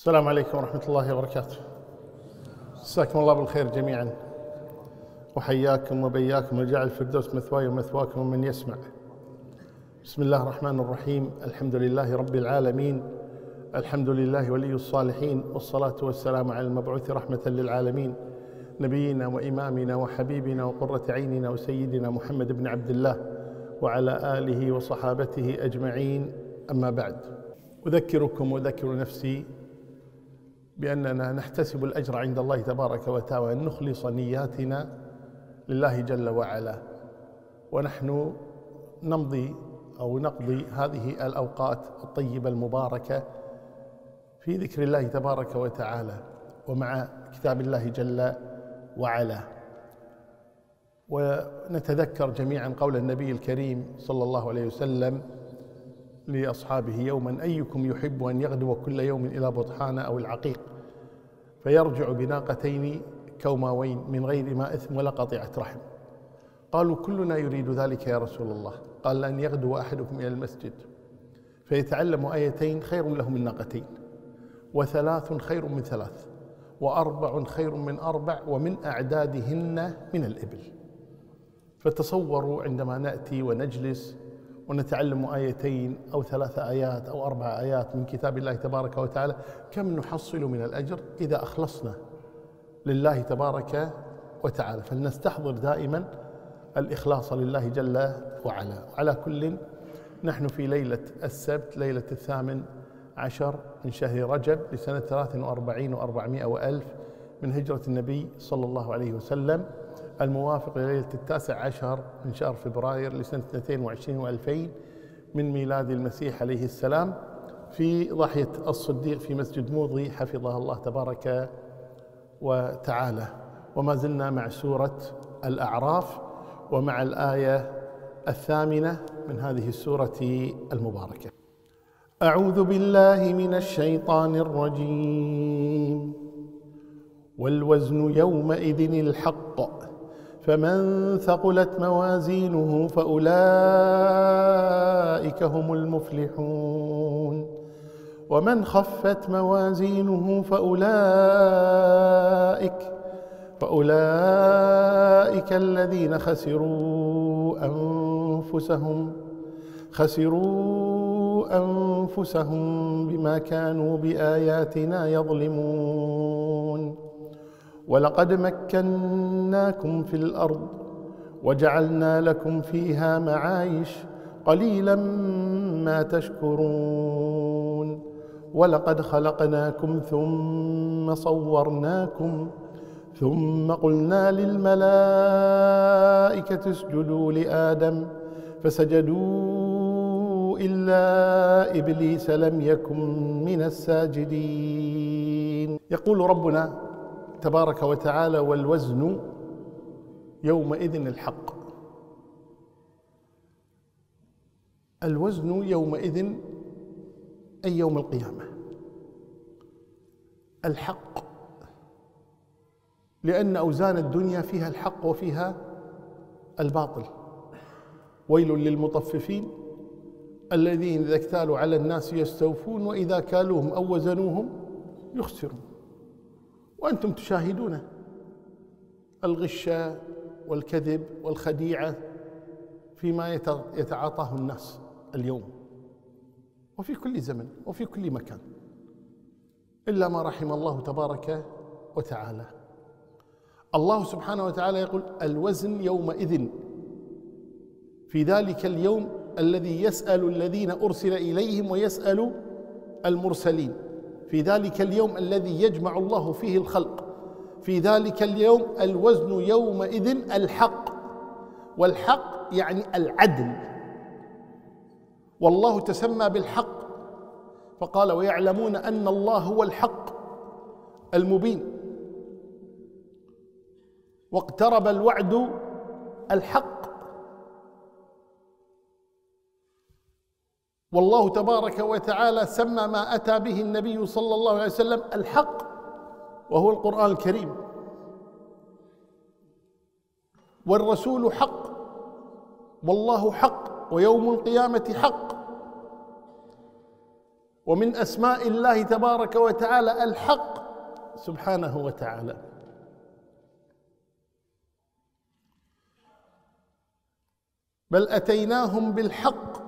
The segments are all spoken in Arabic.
السلام عليكم ورحمة الله وبركاته. مساكم الله بالخير جميعا، وحياكم وبياكم وجعل الفردوس مثواي ومثواكم ومن يسمع. بسم الله الرحمن الرحيم. الحمد لله رب العالمين، الحمد لله ولي الصالحين، والصلاة والسلام على المبعوث رحمة للعالمين، نبينا وإمامنا وحبيبنا وقرة عيننا وسيدنا محمد بن عبد الله وعلى آله وصحابته أجمعين. أما بعد، أذكركم وأذكر نفسي بأننا نحتسب الأجر عند الله تبارك وتعالى، وأن نخلص نياتنا لله جل وعلا، ونحن نقضي هذه الأوقات الطيبة المباركة في ذكر الله تبارك وتعالى ومع كتاب الله جل وعلا، ونتذكر جميعا قول النبي الكريم صلى الله عليه وسلم لأصحابه يوما: أيكم يحب أن يغدو كل يوم إلى بطحان أو العقيق فيرجع بناقتين كوماوين من غير ما إثم ولا قطيعة رحم؟ قالوا: كلنا يريد ذلك يا رسول الله. قال: أن يغدو أحدكم إلى المسجد فيتعلم آيتين خير له من ناقتين، وثلاث خير من ثلاث، وأربع خير من أربع، ومن أعدادهن من الإبل. فتصوروا عندما نأتي ونجلس ونتعلم آيتين أو 3 آيات أو 4 آيات من كتاب الله تبارك وتعالى، كم نحصل من الأجر إذا أخلصنا لله تبارك وتعالى. فلنستحضر دائما الإخلاص لله جل وعلا. على كل، نحن في ليلة السبت، ليلة 18 من شهر رجب لسنة 43 و400 وألف من هجرة النبي صلى الله عليه وسلم، الموافق لليلة 19 من شهر فبراير لسنة 22 و2000 من ميلاد المسيح عليه السلام، في ضاحية الصديق في مسجد موضي حفظها الله تبارك وتعالى. وما زلنا مع سورة الأعراف ومع الآية 8 من هذه السورة المباركة. أعوذ بالله من الشيطان الرجيم. والوزن يومئذ الحق، فمن ثقلت موازينه فأولئك هم المفلحون، ومن خفت موازينه فأولئك الذين خسروا أنفسهم بما كانوا بآياتنا يظلمون. ولقد مكناكم في الأرض وجعلنا لكم فيها معايش، قليلا ما تشكرون. ولقد خلقناكم ثم صورناكم ثم قلنا للملائكة اسجدوا لآدم فسجدوا إلا إبليس لم يكن من الساجدين. يقول ربنا تبارك وتعالى: والوزن يومئذ الحق. الوزن يومئذ أي يوم القيامة الحق، لأن أوزان الدنيا فيها الحق وفيها الباطل. ويل للمطففين الذين إذا اكتالوا على الناس يستوفون وإذا كالوهم أو وزنوهم يخسرون. وأنتم تشاهدون الغش والكذب والخديعة فيما يتعاطاه الناس اليوم وفي كل زمن وفي كل مكان، إلا ما رحم الله تبارك وتعالى. الله سبحانه وتعالى يقول: الوزن يومئذ، في ذلك اليوم الذي يسأل الذين أرسل إليهم ويسأل المرسلين، في ذلك اليوم الذي يجمع الله فيه الخلق، في ذلك اليوم الوزن يومئذ الحق. والحق يعني العدل، والله تسمى بالحق فقال: ويعلمون أن الله هو الحق المبين، واقترب الوعد الحق. والله تبارك وتعالى سمى ما أتى به النبي صلى الله عليه وسلم الحق، وهو القرآن الكريم. والرسول حق، والله حق، ويوم القيامة حق. ومن أسماء الله تبارك وتعالى الحق سبحانه وتعالى. بل أتيناهم بالحق.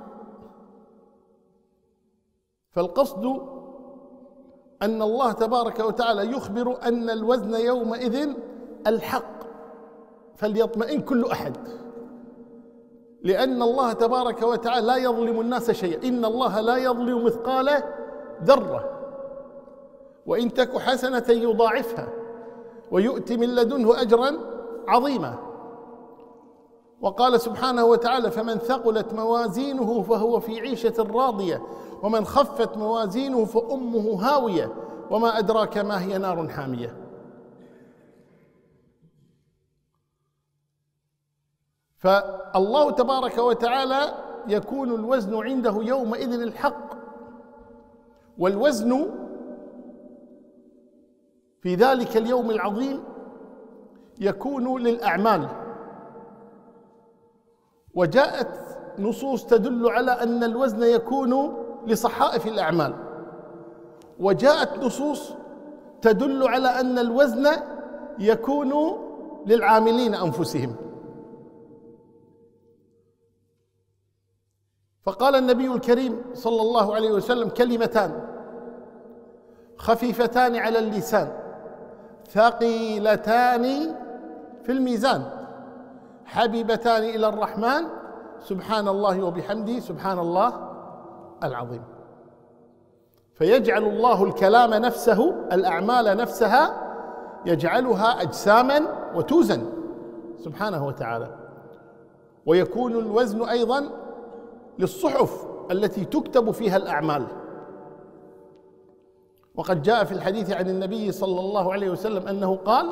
فالقصد أن الله تبارك وتعالى يخبر أن الوزن يومئذ الحق، فليطمئن كل أحد، لأن الله تبارك وتعالى لا يظلم الناس شيئا. إن الله لا يظلم مثقال ذرة، وإن تك حسنة يضاعفها ويؤتي من لدنه أجرا عظيما. وقال سبحانه وتعالى: فمن ثقلت موازينه فهو في عيشة راضية ومن خفت موازينه فأمه هاوية وما أدراك ما هي نار حامية. فالله تبارك وتعالى يكون الوزن عنده يومئذ الحق، والوزن في ذلك اليوم العظيم يكون للأعمال. وجاءت نصوص تدل على أن الوزن يكون لصحائف الأعمال، وجاءت نصوص تدل على أن الوزن يكون للعاملين أنفسهم. فقال النبي الكريم صلى الله عليه وسلم: كلمتان خفيفتان على اللسان ثقيلتان في الميزان حبيبتان إلى الرحمن سبحان الله وبحمده سبحان الله العظيم. فيجعل الله الكلام نفسه، الأعمال نفسها يجعلها أجساما وتوزن سبحانه وتعالى. ويكون الوزن أيضا للصحف التي تكتب فيها الأعمال. وقد جاء في الحديث عن النبي صلى الله عليه وسلم أنه قال: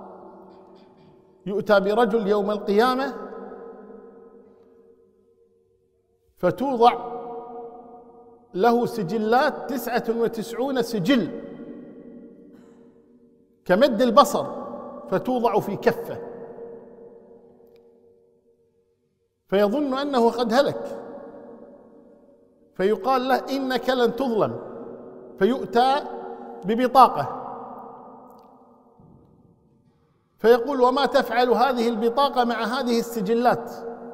يؤتى برجل يوم القيامة فتوضع له سجلات 99 سجل كمد البصر، فتوضع في كفه، فيظن أنه قد هلك، فيقال له: إنك لن تظلم. فيؤتى ببطاقة فيقول: وما تفعل هذه البطاقة مع هذه السجلات؟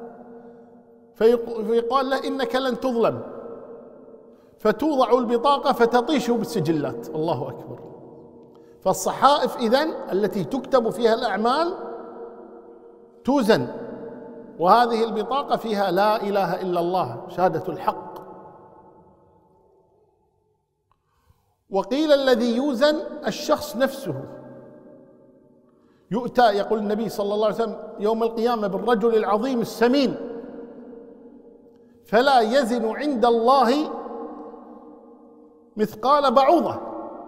فيقال له: إنك لن تظلم. فتوضع البطاقة فتطيش بالسجلات. الله أكبر. فالصحائف إذن التي تكتب فيها الأعمال توزن، وهذه البطاقة فيها لا إله إلا الله، شهادة الحق. وقيل الذي يوزن الشخص نفسه. يؤتى، يقول النبي صلى الله عليه وسلم، يوم القيامة بالرجل العظيم السمين فلا يزن عند الله مثقال بعوضة.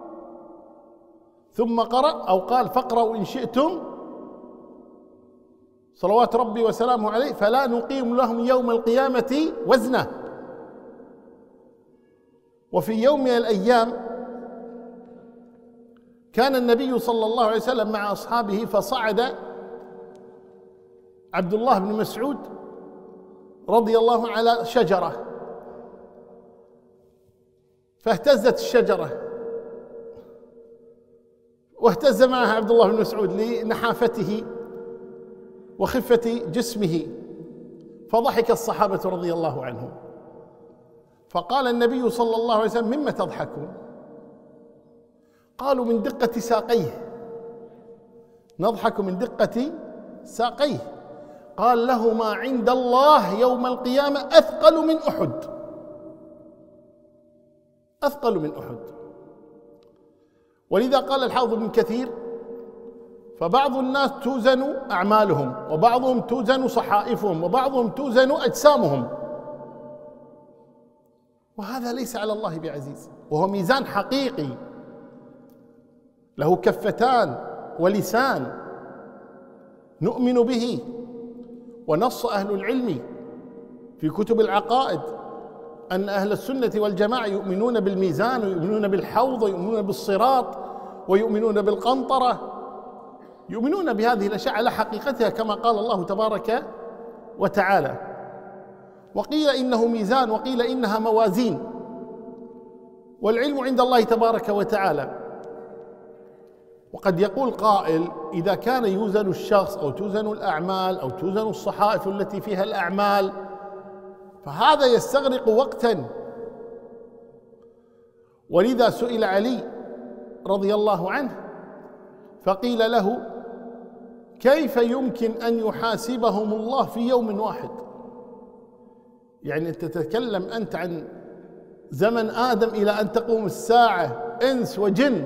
ثم قرأ أو قال: فاقرأوا إن شئتم صلوات ربي وسلامه عليه فلا نقيم لهم يوم القيامة وزنا. وفي يوم من الأيام كان النبي صلى الله عليه وسلم مع أصحابه، فصعد عبد الله بن مسعود رضي الله عنه على شجرة، فاهتزت الشجرة واهتز معها عبد الله بن مسعود لنحافته وخفة جسمه، فضحك الصحابة رضي الله عنهم. فقال النبي صلى الله عليه وسلم: مما تضحكون؟ قالوا: من دقة ساقيه، نضحك من دقة ساقيه. قال: له ما عند الله يوم القيامة أثقل من أحد، أثقل من أحد. ولذا قال الحافظ ابن كثير: فبعض الناس توزن أعمالهم، وبعضهم توزن صحائفهم، وبعضهم توزن أجسامهم، وهذا ليس على الله بعزيز، وهو ميزان حقيقي له كفتان ولسان نؤمن به. ونص أهل العلم في كتب العقائد أن أهل السنة والجماعة يؤمنون بالميزان، ويؤمنون بالحوض، ويؤمنون بالصراط، ويؤمنون بالقنطرة، يؤمنون بهذه الأشياء على حقيقتها كما قال الله تبارك وتعالى. وقيل إنه ميزان، وقيل إنها موازين. والعلم عند الله تبارك وتعالى. وقد يقول قائل: إذا كان يوزن الشخص أو توزن الأعمال أو توزن الصحائف التي فيها الأعمال فهذا يستغرق وقتا. ولذا سئل علي رضي الله عنه فقيل له: كيف يمكن أن يحاسبهم الله في يوم واحد؟ يعني تتكلم أنت عن زمن آدم إلى أن تقوم الساعة، إنس وجن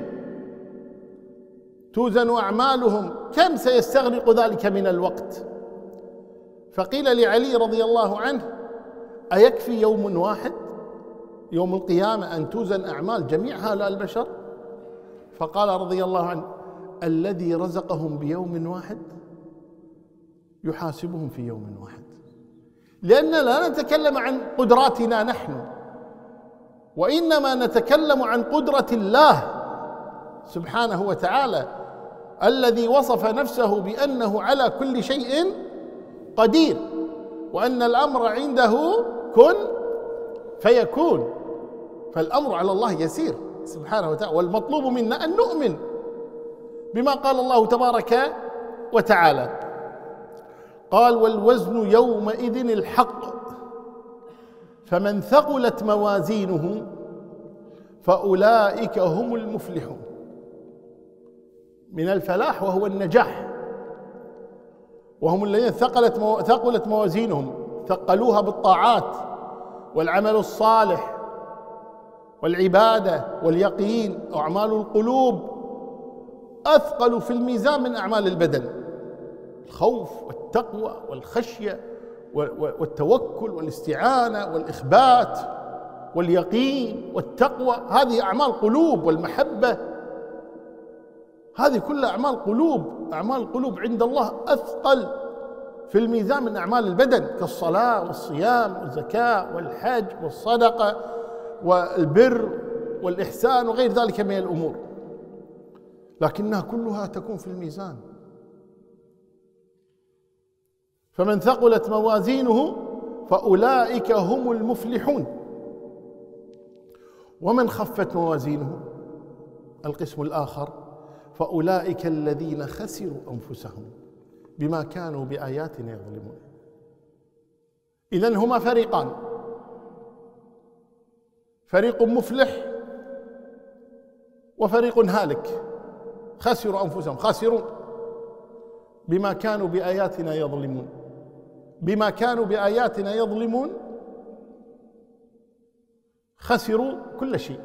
توزن أعمالهم، كم سيستغرق ذلك من الوقت؟ فقيل لعلي رضي الله عنه: أيكفي يوم واحد يوم القيامة أن توزن أعمال جميع هؤلاء البشر؟ فقال رضي الله عنه: الذي رزقهم بيوم واحد يحاسبهم في يوم واحد. لأننا لا نتكلم عن قدراتنا نحن، وإنما نتكلم عن قدرة الله سبحانه وتعالى الذي وصف نفسه بأنه على كل شيء قدير، وأن الأمر عنده كن فيكون. فالأمر على الله يسير سبحانه وتعالى، والمطلوب منا أن نؤمن بما قال الله تبارك وتعالى. قال: والوزن يومئذ الحق فمن ثقلت موازينه فأولئك هم المفلحون. من الفلاح وهو النجاح، وهم الذين ثقلت موازينهم، ثقلوها بالطاعات والعمل الصالح والعبادة واليقين. أعمال القلوب أثقل في الميزان من أعمال البدن، الخوف والتقوى والخشية والتوكل والاستعانة والإخبات واليقين والتقوى، هذه أعمال قلوب، والمحبة، هذه كلها أعمال قلوب. أعمال القلوب عند الله أثقل في الميزان من أعمال البدن، كالصلاة والصيام والزكاة والحج والصدقة والبر والإحسان وغير ذلك من الأمور، لكنها كلها تكون في الميزان. فمن ثقلت موازينه فأولئك هم المفلحون. ومن خفت موازينه القسم الآخر فأولئك الذين خسروا أنفسهم بما كانوا بآياتنا يظلمون. إذن هما فريقان: فريق مفلح وفريق هالك. خسروا أنفسهم، خاسرون بما كانوا بآياتنا يظلمون. بما كانوا بآياتنا يظلمون، خسروا كل شيء،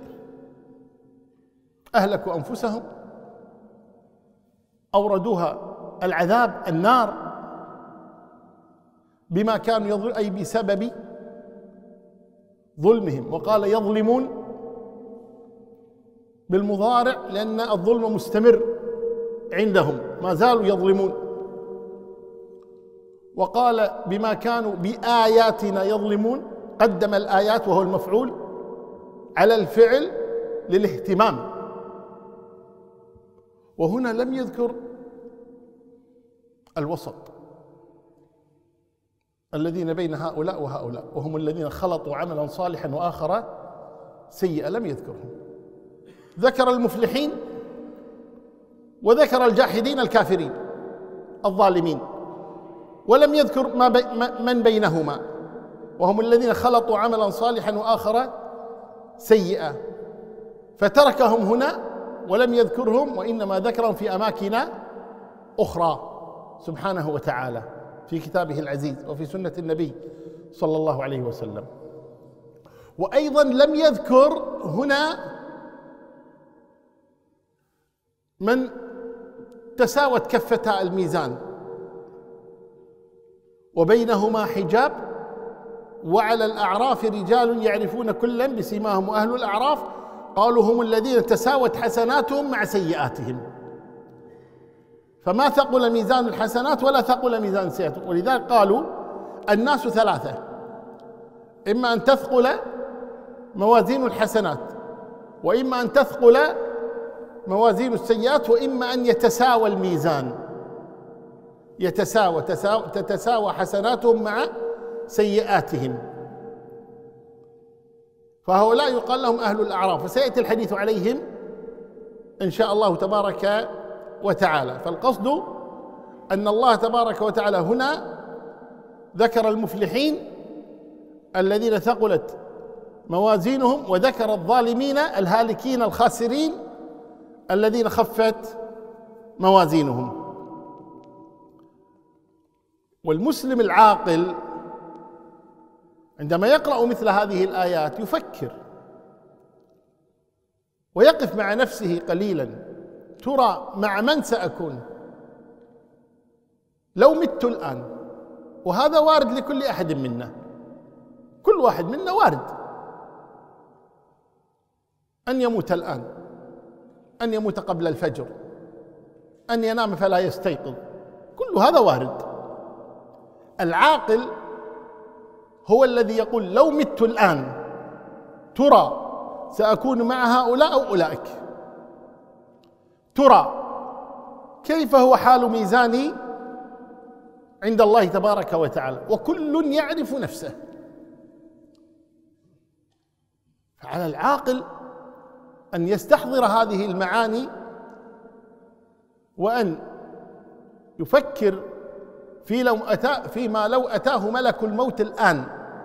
أهلكوا أنفسهم، أوردوها العذاب النار بما كانوا يظلمون، أي بسبب ظلمهم. وقال يظلمون بالمضارع لأن الظلم مستمر عندهم، ما زالوا يظلمون. وقال بما كانوا بآياتنا يظلمون، قدم الآيات وهو المفعول على الفعل للاهتمام. وهنا لم يذكر الوسط الذين بين هؤلاء وهؤلاء، وهم الذين خلطوا عملا صالحا وآخر سيئا، لم يذكرهم. ذكر المفلحين وذكر الجاحدين الكافرين الظالمين، ولم يذكر من بينهما، وهم الذين خلطوا عملا صالحا وآخر سيئا، فتركهم هنا ولم يذكرهم، وإنما ذكرهم في أماكن أخرى سبحانه وتعالى في كتابه العزيز وفي سنة النبي صلى الله عليه وسلم. وأيضا لم يذكر هنا من تساوت كفتا الميزان وبينهما حجاب، وعلى الأعراف رجال يعرفون كلا بسيماهم، وأهل الأعراف قالوا هم الذين تساوت حسناتهم مع سيئاتهم، فما ثقل ميزان الحسنات ولا ثقل ميزان السيئات. ولذلك قالوا الناس ثلاثة: إما أن تثقل موازين الحسنات، وإما أن تثقل موازين السيئات، وإما أن يتساوى الميزان، تتساوى حسناتهم مع سيئاتهم. فهؤلاء يقال لهم أهل الأعراف، وسيأتي الحديث عليهم إن شاء الله تبارك وتعالى. فالقصد أن الله تبارك وتعالى هنا ذكر المفلحين الذين ثقلت موازينهم، وذكر الظالمين الهالكين الخاسرين الذين خفت موازينهم. والمسلم العاقل عندما يقرأ مثل هذه الآيات يفكر ويقف مع نفسه قليلا، ترى مع من سأكون لو مت الآن؟ وهذا وارد لكل أحد منا، كل واحد منا وارد أن يموت الآن، أن يموت قبل الفجر، أن ينام فلا يستيقظ، كل هذا وارد. العاقل هو الذي يقول لو مت الآن ترى سأكون مع هؤلاء أو أولئك، ترى كيف هو حال ميزاني عند الله تبارك وتعالى، وكل يعرف نفسه. فعلى العاقل أن يستحضر هذه المعاني، وأن يفكر فيما لو أتاه ملك الموت الآن،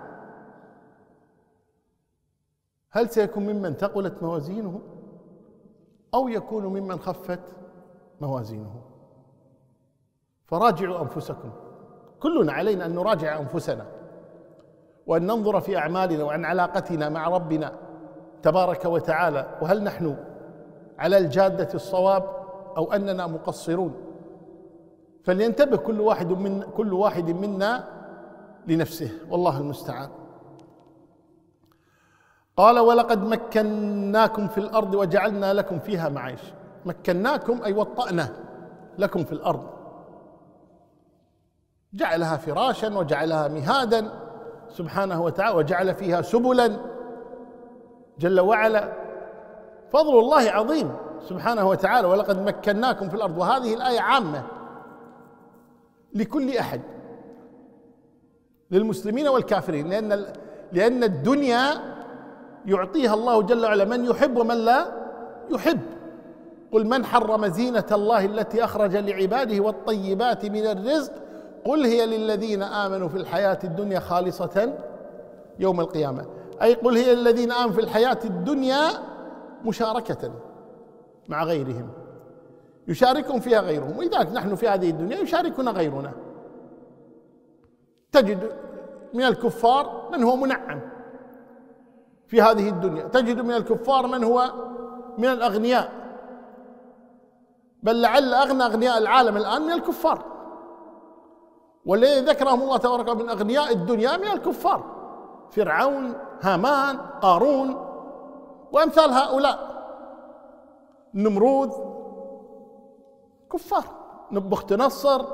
هل سيكون ممن ثقلت موازينه أو يكون ممن خفت موازينه؟ فراجعوا أنفسكم، كلنا علينا أن نراجع أنفسنا، وأن ننظر في أعمالنا وعن علاقتنا مع ربنا تبارك وتعالى، وهل نحن على الجادة الصواب أو أننا مقصرون. فلينتبه كل واحد منا لنفسه، والله المستعان. قال ولقد مكناكم في الأرض وجعلنا لكم فيها معايش. مكناكم أي وطأنا لكم في الأرض، جعلها فراشا وجعلها مهادا سبحانه وتعالى، وجعل فيها سبلا جل وعلا. فضل الله عظيم سبحانه وتعالى. ولقد مكناكم في الأرض، وهذه الآية عامة لكل أحد، للمسلمين والكافرين، لأن الدنيا يعطيها الله جل وعلا من يحب ومن لا يحب. قل من حرم زينة الله التي أخرج لعباده والطيبات من الرزق قل هي للذين آمنوا في الحياة الدنيا خالصة يوم القيامة. أي قل هي للذين آمنوا في الحياة الدنيا مشاركة مع غيرهم، يشاركهم فيها غيرهم، ولذلك نحن في هذه الدنيا يشاركنا غيرنا. تجد من الكفار من هو منعم في هذه الدنيا، تجد من الكفار من هو من الأغنياء، بل لعل أغنى أغنياء العالم الآن من الكفار، والذي ذكرهم الله تبارك من أغنياء الدنيا من الكفار، فرعون، هامان، قارون، وأمثال هؤلاء، نمرود، كفار، نبخت نصر.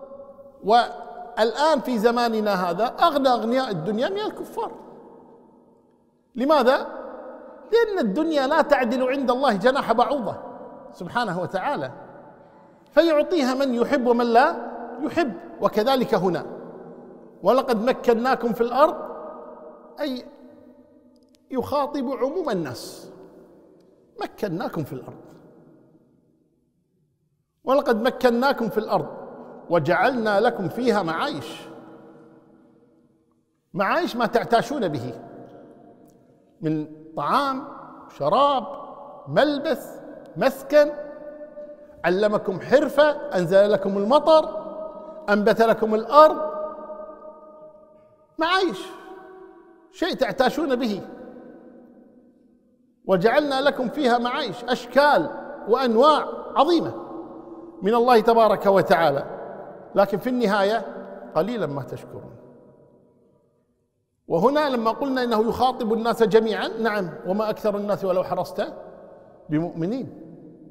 والآن في زماننا هذا أغنى أغنياء الدنيا من الكفار. لماذا؟ لأن الدنيا لا تعدل عند الله جناح بعوضة سبحانه وتعالى، فيعطيها من يحب ومن لا يحب. وكذلك هنا ولقد مكناكم في الأرض، أي يخاطب عموم الناس، مكناكم في الأرض. ولقد مكناكم في الأرض وجعلنا لكم فيها معايش. معايش ما تعتاشون به من طعام، شراب، ملبس، مسكن. علمكم حرفة، أنزل لكم المطر، أنبت لكم الأرض. معايش، شيء تعتاشون به. وجعلنا لكم فيها معايش، أشكال وأنواع عظيمة من الله تبارك وتعالى، لكن في النهاية قليلا ما تشكرون. وهنا لما قلنا إنه يخاطب الناس جميعا، نعم، وما أكثر الناس ولو حرصت بمؤمنين،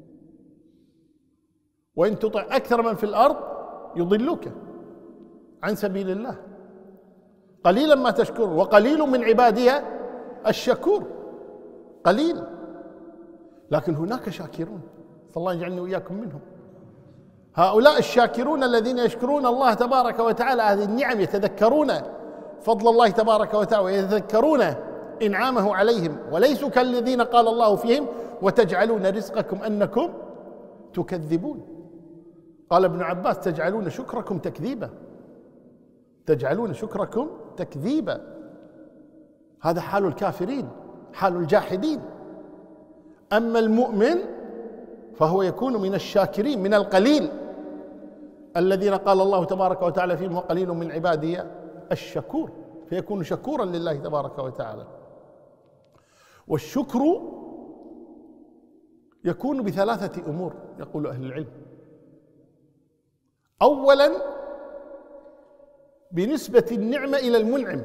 وإن تطع أكثر من في الأرض يضلوك عن سبيل الله، قليلا ما تشكرون، وقليل من عبادي الشكور، قليل، لكن هناك شاكرون، فالله يجعلني وإياكم منهم. هؤلاء الشاكرون الذين يشكرون الله تبارك وتعالى هذه النعم، يتذكرون فضل الله تبارك وتعالى، ويتذكرون إنعامه عليهم، وليسوا كالذين قال الله فيهم وتجعلون رزقكم أنكم تكذبون. قال ابن عباس تجعلون شكركم تكذيبا، تجعلون شكركم تكذيبا. هذا حال الكافرين، حال الجاحدين. أما المؤمن فهو يكون من الشاكرين، من القليل الذين قال الله تبارك وتعالى فيهم وقليل من عبادي الشكور، فيكون شكورا لله تبارك وتعالى. والشكر يكون بثلاثة أمور يقول أهل العلم. أولا بنسبة النعمة إلى المنعم،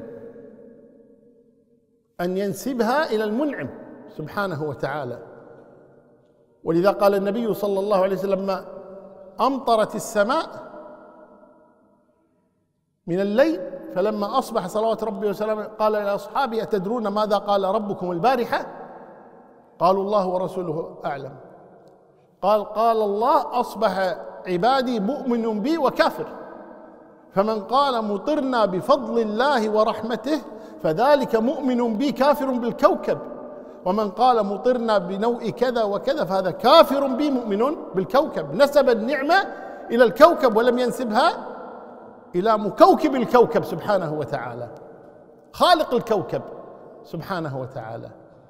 أن ينسبها إلى المنعم سبحانه وتعالى. ولذا قال النبي صلى الله عليه وسلم لما أمطرت السماء من الليل فلما أصبح صلوات ربي وسلامه قال لأصحابه أتدرون ماذا قال ربكم البارحة؟ قالوا الله ورسوله أعلم. قال الله أصبح عبادي مؤمن بي وكافر، فمن قال مطرنا بفضل الله ورحمته فذلك مؤمن بي كافر بالكوكب، ومن قال مطرنا بنوء كذا وكذا فهذا كافر بي مؤمن بالكوكب. نسب النعمة إلى الكوكب ولم ينسبها إلى مكوكب الكوكب سبحانه وتعالى، خالق الكوكب سبحانه وتعالى.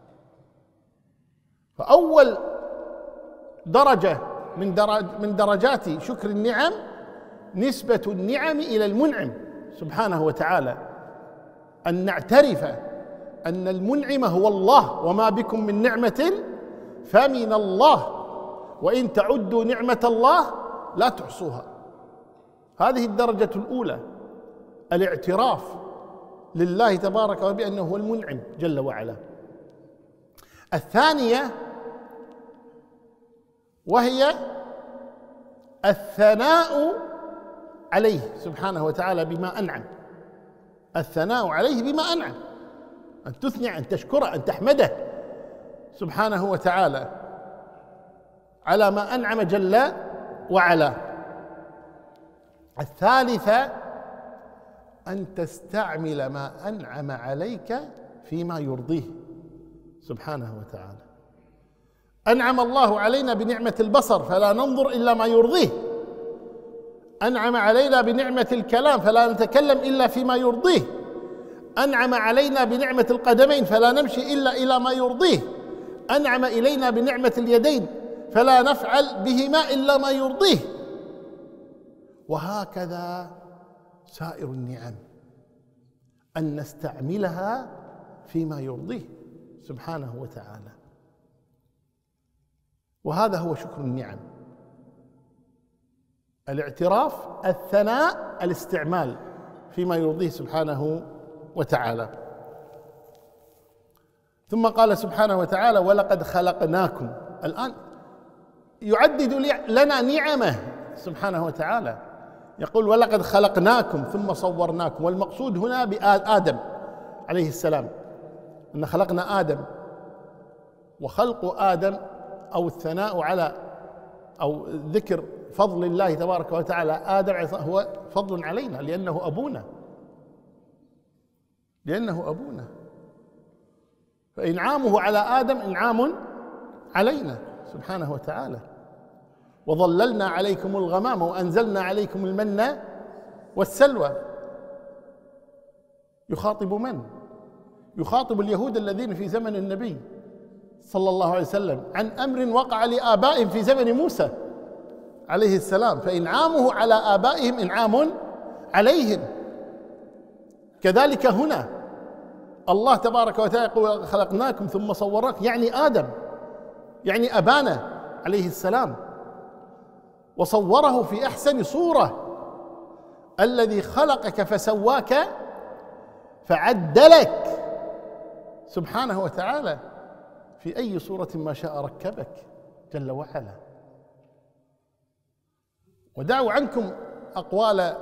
فأول درجة من درجات شكر النعم نسبة النعم إلى المنعم سبحانه وتعالى، أن نعترف أن المنعم هو الله، وما بكم من نعمة فمن الله، وإن تعدوا نعمة الله لا تحصوها. هذه الدرجة الأولى، الاعتراف لله تبارك وتعالى بأنه هو المنعم جل وعلا. الثانية وهي الثناء عليه سبحانه وتعالى بما أنعم، الثناء عليه بما أنعم، أن تثني، أن تشكره، أن تحمده سبحانه وتعالى على ما أنعم جل وعلا. الثالثة أن تستعمل ما أنعم عليك فيما يرضيه سبحانه وتعالى. أنعم الله علينا بنعمة البصر فلا ننظر إلا ما يرضيه، أنعم علينا بنعمة الكلام فلا نتكلم إلا فيما يرضيه، أنعم علينا بنعمة القدمين فلا نمشي إلا إلى ما يرضيه، أنعم إلينا بنعمة اليدين فلا نفعل بهما إلا ما يرضيه. وهكذا سائر النعم أن نستعملها فيما يرضيه سبحانه وتعالى. وهذا هو شكر النعم، الاعتراف، الثناء، الاستعمال فيما يرضيه سبحانه وتعالى. ثم قال سبحانه وتعالى ولقد خلقناكم. الآن يعدد لنا نعمه سبحانه وتعالى، يقول ولقد خلقناكم ثم صورناكم. والمقصود هنا بآدم عليه السلام، أن خلقنا آدم، وخلق آدم أو الثناء على أو ذكر فضل الله تبارك وتعالى آدم هو فضل علينا لأنه أبونا، لأنه أبونا، فإنعامه على آدم إنعام علينا سبحانه وتعالى. وظللنا عليكم الغمام وأنزلنا عليكم المن والسلوى. يخاطب من؟ يخاطب اليهود الذين في زمن النبي صلى الله عليه وسلم عن أمر وقع لآبائهم في زمن موسى عليه السلام، فإنعامه على آبائهم إنعام عليهم. كذلك هنا الله تبارك وتعالى يقول خلقناكم ثم صورناكم، يعني آدم، يعني أبانا عليه السلام، وصوره في أحسن صورة. الذي خلقك فسواك فعدلك سبحانه وتعالى في أي صورة ما شاء ركبك جل وعلا. ودعوا عنكم أقوال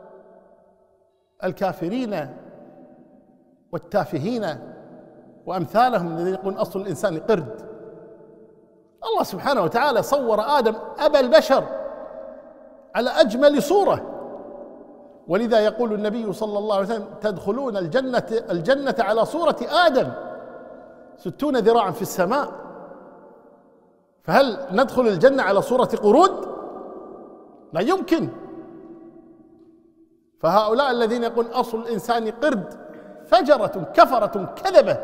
الكافرين والتافهين وأمثالهم الذين يقولون أصل الإنسان قرد. الله سبحانه وتعالى صور آدم أبا البشر على أجمل صورة، ولذا يقول النبي صلى الله عليه وسلم تدخلون الجنة على صورة آدم 60 ذراعا في السماء، فهل ندخل الجنة على صورة قرود؟ لا يمكن. فهؤلاء الذين يقول أصل الإنسان قرد فجرة كفرة كذبة،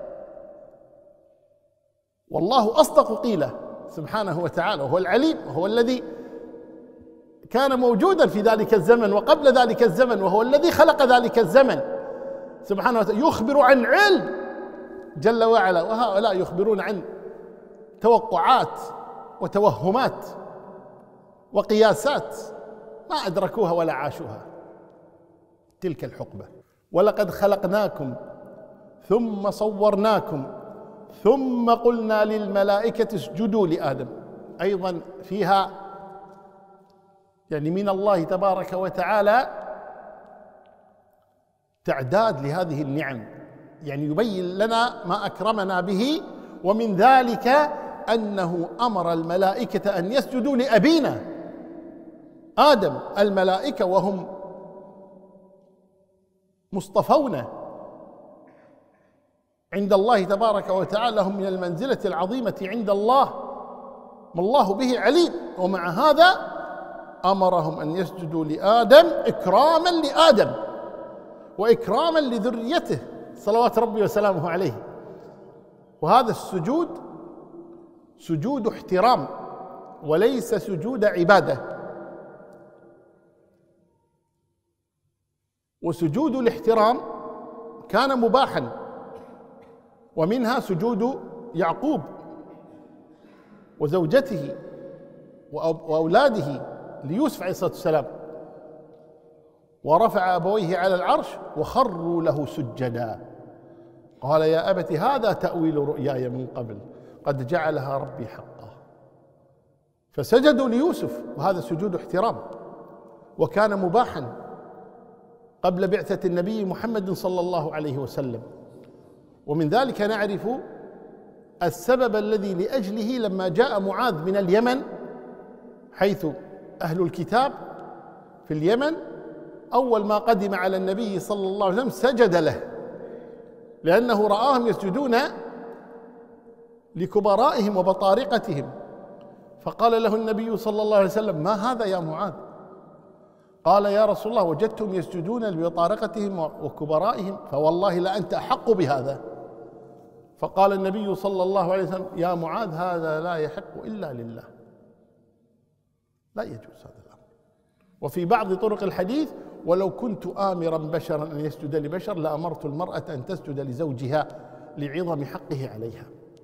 والله أصدق قيله سبحانه وتعالى، وهو العليم، وهو الذي كان موجودا في ذلك الزمن وقبل ذلك الزمن، وهو الذي خلق ذلك الزمن سبحانه وتعالى، يخبر عن علم جل وعلا، وهؤلاء يخبرون عن توقعات وتوهمات وقياسات ما أدركوها ولا عاشوها. تلك الحقبة. ولقد خلقناكم ثم صورناكم ثم قلنا للملائكة اسجدوا لآدم، أيضا فيها يعني من الله تبارك وتعالى تعداد لهذه النعم، يعني يبين لنا ما أكرمنا به، ومن ذلك أنه أمر الملائكة أن يسجدوا لأبينا آدم. الملائكة وهم مصطفون عند الله تبارك وتعالى، هم من المنزلة العظيمة عند الله، ما الله به عليم، ومع هذا أمرهم أن يسجدوا لآدم إكراما لآدم وإكراما لذريته صلوات ربي وسلامه عليه. وهذا السجود سجود احترام وليس سجود عبادة. وسجود الاحترام كان مباحا، ومنها سجود يعقوب وزوجته وأولاده ليوسف عليه الصلاة والسلام، ورفع أبويه على العرش وخروا له سجدا، قال يا أبت هذا تأويل رؤياي من قبل قد جعلها ربي حقا. فسجدوا ليوسف، وهذا سجود احترام وكان مباحا قبل بعثة النبي محمد صلى الله عليه وسلم. ومن ذلك نعرف السبب الذي لأجله لما جاء معاذ من اليمن، حيث أهل الكتاب في اليمن أول ما قدم على النبي صلى الله عليه وسلم سجد له، لأنه رآهم يسجدون لكبرائهم وبطارقتهم، فقال له النبي صلى الله عليه وسلم ما هذا يا معاذ؟ قال يا رسول الله وجدتهم يسجدون لبطارقتهم وكبرائهم، فوالله لأنت أحق بهذا. فقال النبي صلى الله عليه وسلم يا معاذ هذا لا يحق إلا لله، لا يجوز هذا الأمر. وفي بعض طرق الحديث ولو كنت آمرا بشرا أن يسجد لبشر لأمرت المرأة أن تسجد لزوجها لعظم حقه عليها،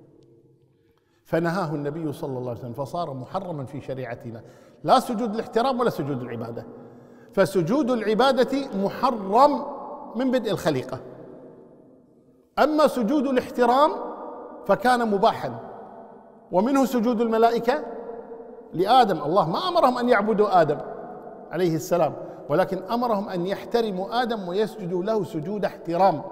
فنهاه النبي صلى الله عليه وسلم، فصار محرما في شريعتنا، لا سجود الاحترام ولا سجود العبادة. فسجود العبادة محرم من بدء الخليقة، أما سجود الاحترام فكان مباحا، ومنه سجود الملائكة لآدم. الله ما أمرهم أن يعبدوا آدم عليه السلام، ولكن أمرهم أن يحترموا آدم ويسجدوا له سجود احترام.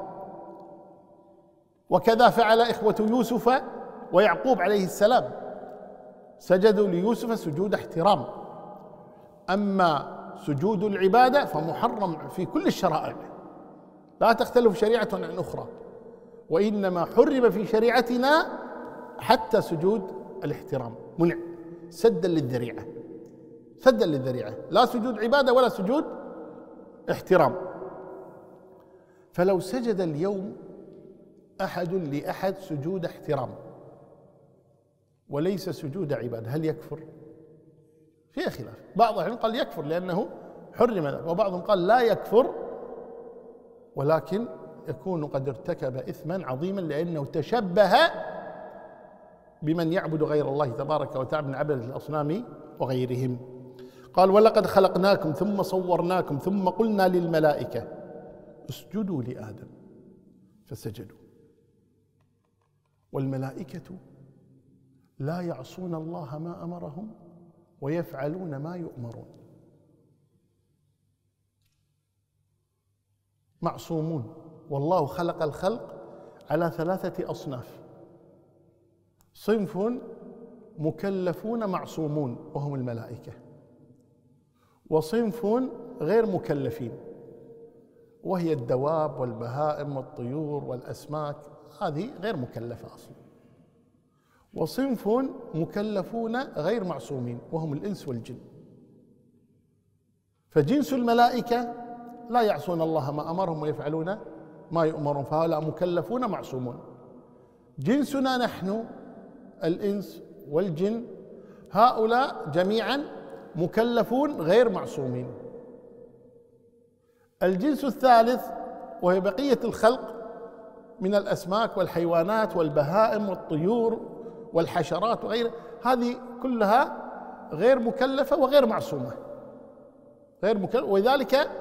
وكذا فعل إخوة يوسف ويعقوب عليه السلام، سجدوا ليوسف سجود احترام. أما سجود العبادة فمحرم في كل الشرائع، لا تختلف شريعة عن أخرى، وإنما حرم في شريعتنا حتى سجود الاحترام منع سدا للذريعة، سدا للذريعة، لا سجود عبادة ولا سجود احترام. فلو سجد اليوم أحد لأحد سجود احترام وليس سجود عبادة هل يكفر؟ فيه خلاف، بعض العلماء قال يكفر لأنه حرم ذلك، وبعضهم قال لا يكفر ولكن يكون قد ارتكب إثما عظيما لأنه تشبه بمن يعبد غير الله تبارك وتعالى من عبدة الأصنام وغيرهم. قال ولقد خلقناكم ثم صورناكم ثم قلنا للملائكة اسجدوا لآدم فسجدوا. والملائكة لا يعصون الله ما أمرهم ويفعلون ما يؤمرون، معصومون. والله خلق الخلق على 3 أصناف: صنف مكلفون معصومون وهم الملائكة، وصنف غير مكلفين وهي الدواب والبهائم والطيور والأسماك هذه غير مكلفة أصلا. وصنف مكلفون غير معصومين وهم الإنس والجن. فجنس الملائكة لا يعصون الله ما أمرهم ويفعلون ما يؤمرون، فهؤلاء مكلفون معصومون. جنسنا نحن الإنس والجن هؤلاء جميعا مكلفون غير معصومين. الجنس الثالث وهي بقية الخلق من الأسماك والحيوانات والبهائم والطيور والحشرات وغيرها، هذه كلها غير مكلفة وغير معصومة، غير مكلفة. وذلك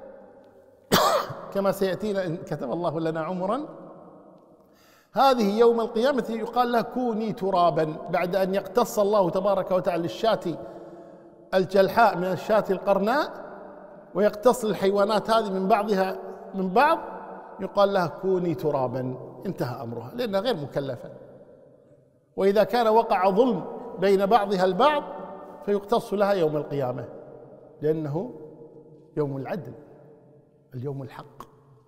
كما سيأتينا إن كتب الله لنا عمرا، هذه يوم القيامة يقال لها كوني ترابا، بعد أن يقتص الله تبارك وتعالى للشاة الجلحاء من الشاة القرناء، ويقتص الحيوانات هذه من بعضها من بعض، يقال لها كوني ترابا، انتهى أمرها لأنها غير مكلفة. وإذا كان وقع ظلم بين بعضها البعض فيقتص لها يوم القيامة، لأنه يوم العدل، اليوم الحق.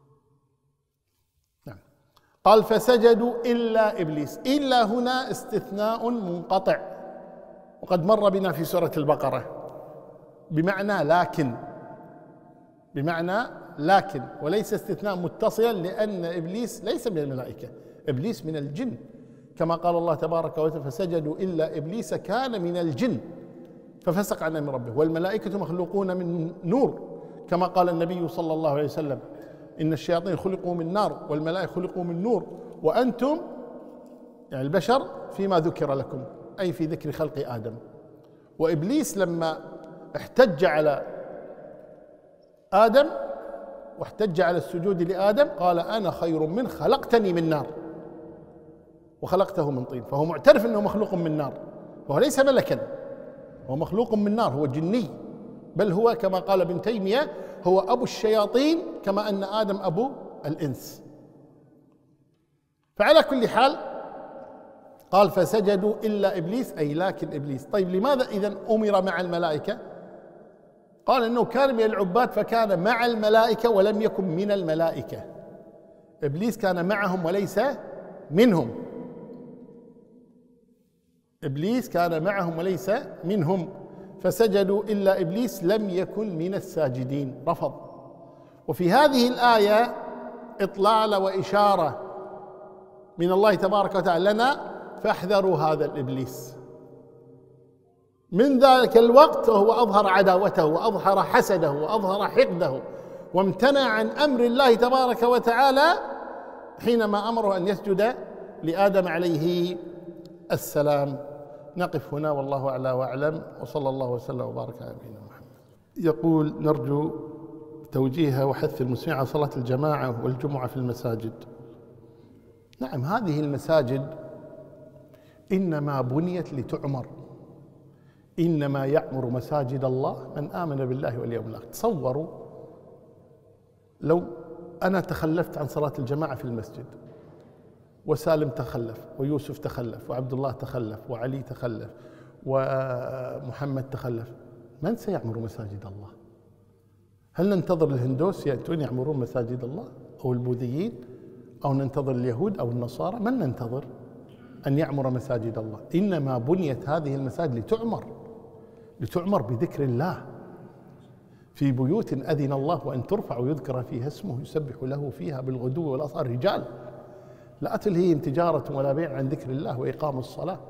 نعم. قال فسجدوا إلا إبليس. إلا هنا استثناء منقطع، وقد مر بنا في سورة البقرة، بمعنى لكن، بمعنى لكن، وليس استثناء متصلا، لأن إبليس ليس من الملائكة، إبليس من الجن، كما قال الله تبارك وتعالى فسجدوا إلا إبليس كان من الجن ففسق عن أمر ربه. والملائكة مخلوقون من نور، كما قال النبي صلى الله عليه وسلم إن الشياطين خلقوا من نار والملائكة خلقوا من نور وأنتم يعني البشر فيما ذكر لكم، أي في ذكر خلق آدم. وإبليس لما احتج على آدم واحتج على السجود لآدم قال أنا خير منه خلقتني من نار وخلقته من طين، فهو معترف أنه مخلوق من نار، وهو ليس ملكا، هو مخلوق من نار، هو جني، بل هو كما قال ابن تيمية هو أبو الشياطين كما أن آدم أبو الإنس. فعلى كل حال قال فسجدوا إلا إبليس، أي لكن إبليس. طيب لماذا إذن أمر مع الملائكة؟ قال إنه كان من العباد فكان مع الملائكة ولم يكن من الملائكة. إبليس كان معهم وليس منهم، إبليس كان معهم وليس منهم. فسجدوا إلا إبليس لم يكن من الساجدين، رفض. وفي هذه الآية إطلالة وإشارة من الله تبارك وتعالى لنا فاحذروا هذا الإبليس. من ذلك الوقت وهو أظهر عداوته وأظهر حسده وأظهر حقده وامتنع عن أمر الله تبارك وتعالى حينما أمره أن يسجد لآدم عليه السلام. نقف هنا والله أعلى وأعلم، وصلى الله وسلم وبارك على نبينا محمد. يقول نرجو توجيه وحث المسلمين على صلاة الجماعة والجمعة في المساجد. نعم، هذه المساجد إنما بنيت لتعمر، إنما يعمر مساجد الله من آمن بالله واليوم الآخر. تصوروا لو أنا تخلفت عن صلاة الجماعة في المسجد، وسالم تخلف، ويوسف تخلف، وعبد الله تخلف، وعلي تخلف، ومحمد تخلف، من سيعمر مساجد الله؟ هل ننتظر الهندوس يأتون يعمرون مساجد الله، أو البوذيين، أو ننتظر اليهود أو النصارى؟ من ننتظر أن يعمر مساجد الله؟ إنما بنيت هذه المساجد لتعمر بذكر الله في بيوت أذن الله وأن ترفع ويذكر فيها اسمه يسبح له فيها بالغدو والآصال رجال لا تلهيهم تجارة ولا بيع عن ذكر الله وإقام الصلاة.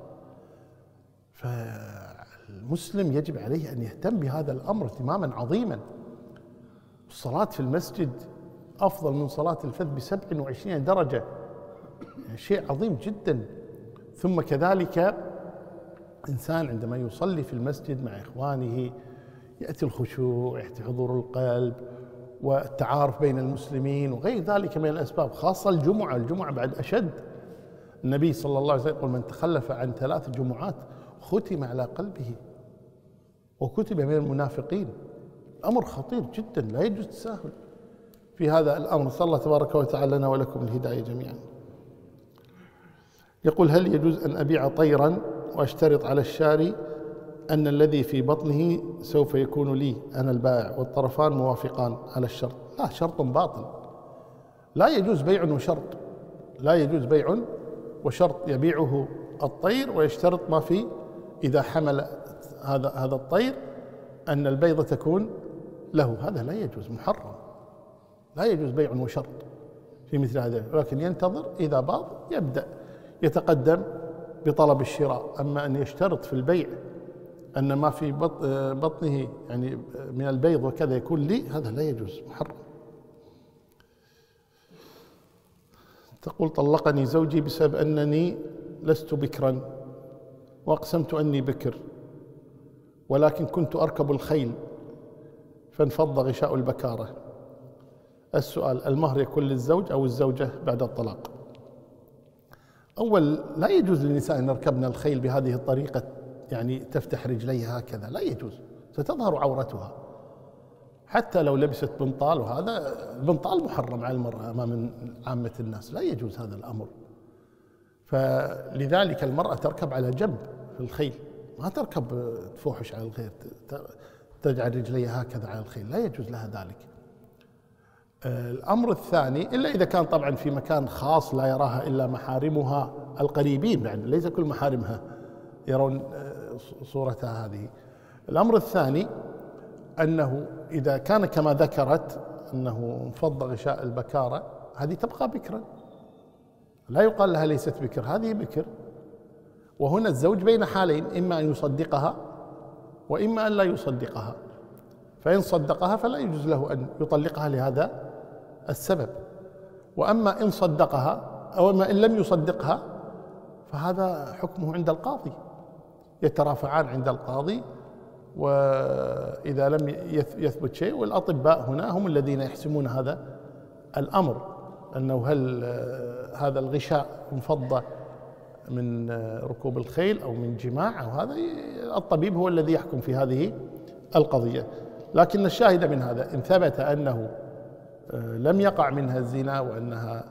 فالمسلم يجب عليه أن يهتم بهذا الأمر اهتماما عظيما. الصلاة في المسجد أفضل من صلاة الفذ ب27 درجة، يعني شيء عظيم جدا. ثم كذلك إنسان عندما يصلي في المسجد مع إخوانه يأتي الخشوع، يأتي حضور القلب والتعارف بين المسلمين وغير ذلك من الأسباب، خاصة الجمعة بعد أشد. النبي صلى الله عليه وسلم يقول من تخلف عن 3 جمعات ختم على قلبه وكتب من المنافقين. أمر خطير جدا، لا يجوز التساهل في هذا الأمر. نسأل الله تبارك وتعالى لنا ولكم الهداية جميعا. يقول هل يجوز أن أبيع طيرا وأشترط على الشاري أن الذي في بطنه سوف يكون لي أنا البائع والطرفان موافقان على الشرط؟ لا، شرط باطل، لا يجوز بيع وشرط، لا يجوز بيع وشرط، يبيعه الطير ويشترط ما في إذا حمل هذا الطير أن البيضة تكون له، هذا لا يجوز، محرم، لا يجوز بيع وشرط في مثل هذا، ولكن ينتظر إذا باض يبدأ يتقدم بطلب الشراء. أما أن يشترط في البيع أن ما في بطنه يعني من البيض وكذا يكون لي، هذا لا يجوز، محرم. تقول: طلقني زوجي بسبب أنني لست بكرا، وأقسمت أني بكر، ولكن كنت أركب الخيل فانفض غشاء البكارة. السؤال: المهر يكون للزوج أو الزوجة بعد الطلاق؟ أول، لا يجوز للنساء أن يركبن الخيل بهذه الطريقة، يعني تفتح رجليها هكذا، لا يجوز، ستظهر عورتها حتى لو لبست بنطال، وهذا البنطال محرم على المرأة أمام عامة الناس، لا يجوز هذا الأمر. فلذلك المرأة تركب على جنب في الخيل، ما تركب تفوحش على الغير، تجعل رجليها هكذا على الخيل، لا يجوز لها ذلك. الأمر الثاني، إلا إذا كان طبعا في مكان خاص لا يراها إلا محارمها القريبين، يعني ليس كل محارمها يرون صورتها هذه. الأمر الثاني أنه إذا كان كما ذكرت أنه انفض غشاء البكارة، هذه تبقى بكرا، لا يقال لها ليست بكر، هذه بكر. وهنا الزوج بين حالين، إما أن يصدقها وإما أن لا يصدقها، فإن صدقها فلا يجوز له أن يطلقها لهذا السبب، وأما إن صدقها أو إن لم يصدقها فهذا حكمه عند القاضي، يترافعان عند القاضي، وإذا لم يثبت شيء، والأطباء هنا هم الذين يحسمون هذا الأمر، أنه هل هذا الغشاء انفض من ركوب الخيل أو من جماع أو هذا، الطبيب هو الذي يحكم في هذه القضية. لكن الشاهد من هذا، إن ثبت أنه لم يقع منها الزنا وأنها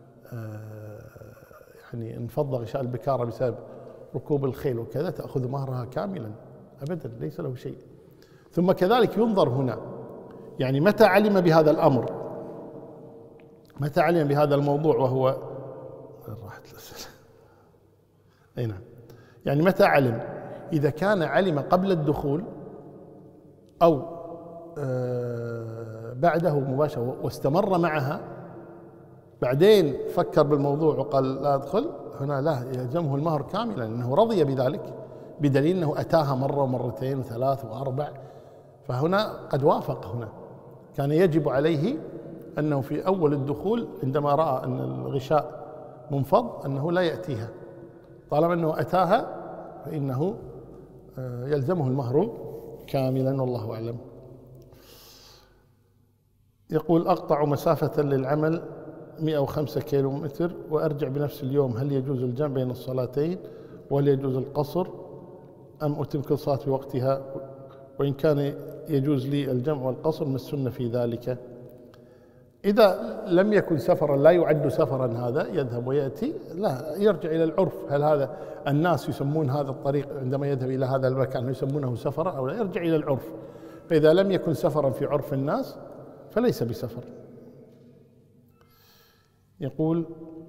يعني انفض غشاء البكارة بسبب ركوب الخيل وكذا، تأخذ مهرها كاملا أبدا، ليس له شيء. ثم كذلك ينظر هنا، يعني متى علم بهذا الأمر، متى علم بهذا الموضوع، وهو راحت الأسئلة، أي نعم، يعني متى علم؟ إذا كان علم قبل الدخول أو بعده مباشرة واستمر معها، بعدين فكر بالموضوع وقال لا أدخل، هنا لا يلزمه المهر كاملا، لأنه رضي بذلك، بدليل أنه أتاها مرة ومرتين وثلاث وأربع، فهنا قد وافق. هنا كان يجب عليه أنه في أول الدخول عندما رأى أن الغشاء منفض أنه لا يأتيها، طالما أنه أتاها فإنه يلزمه المهر كاملا، والله أعلم. يقول: أقطع مسافة للعمل 105 كيلومتر وأرجع بنفس اليوم، هل يجوز الجمع بين الصلاتين، وهل يجوز القصر أم أتم كل صلاة في وقتها؟ وإن كان يجوز لي الجمع والقصر، ما السنة في ذلك؟ إذا لم يكن سفرا، لا يعد سفرا، هذا يذهب ويأتي، لا، يرجع إلى العرف، هل هذا الناس يسمون هذا الطريق عندما يذهب إلى هذا المكان يسمونه سفرا أو لا؟ يرجع إلى العرف، فإذا لم يكن سفرا في عرف الناس فليس بسفر. يقول: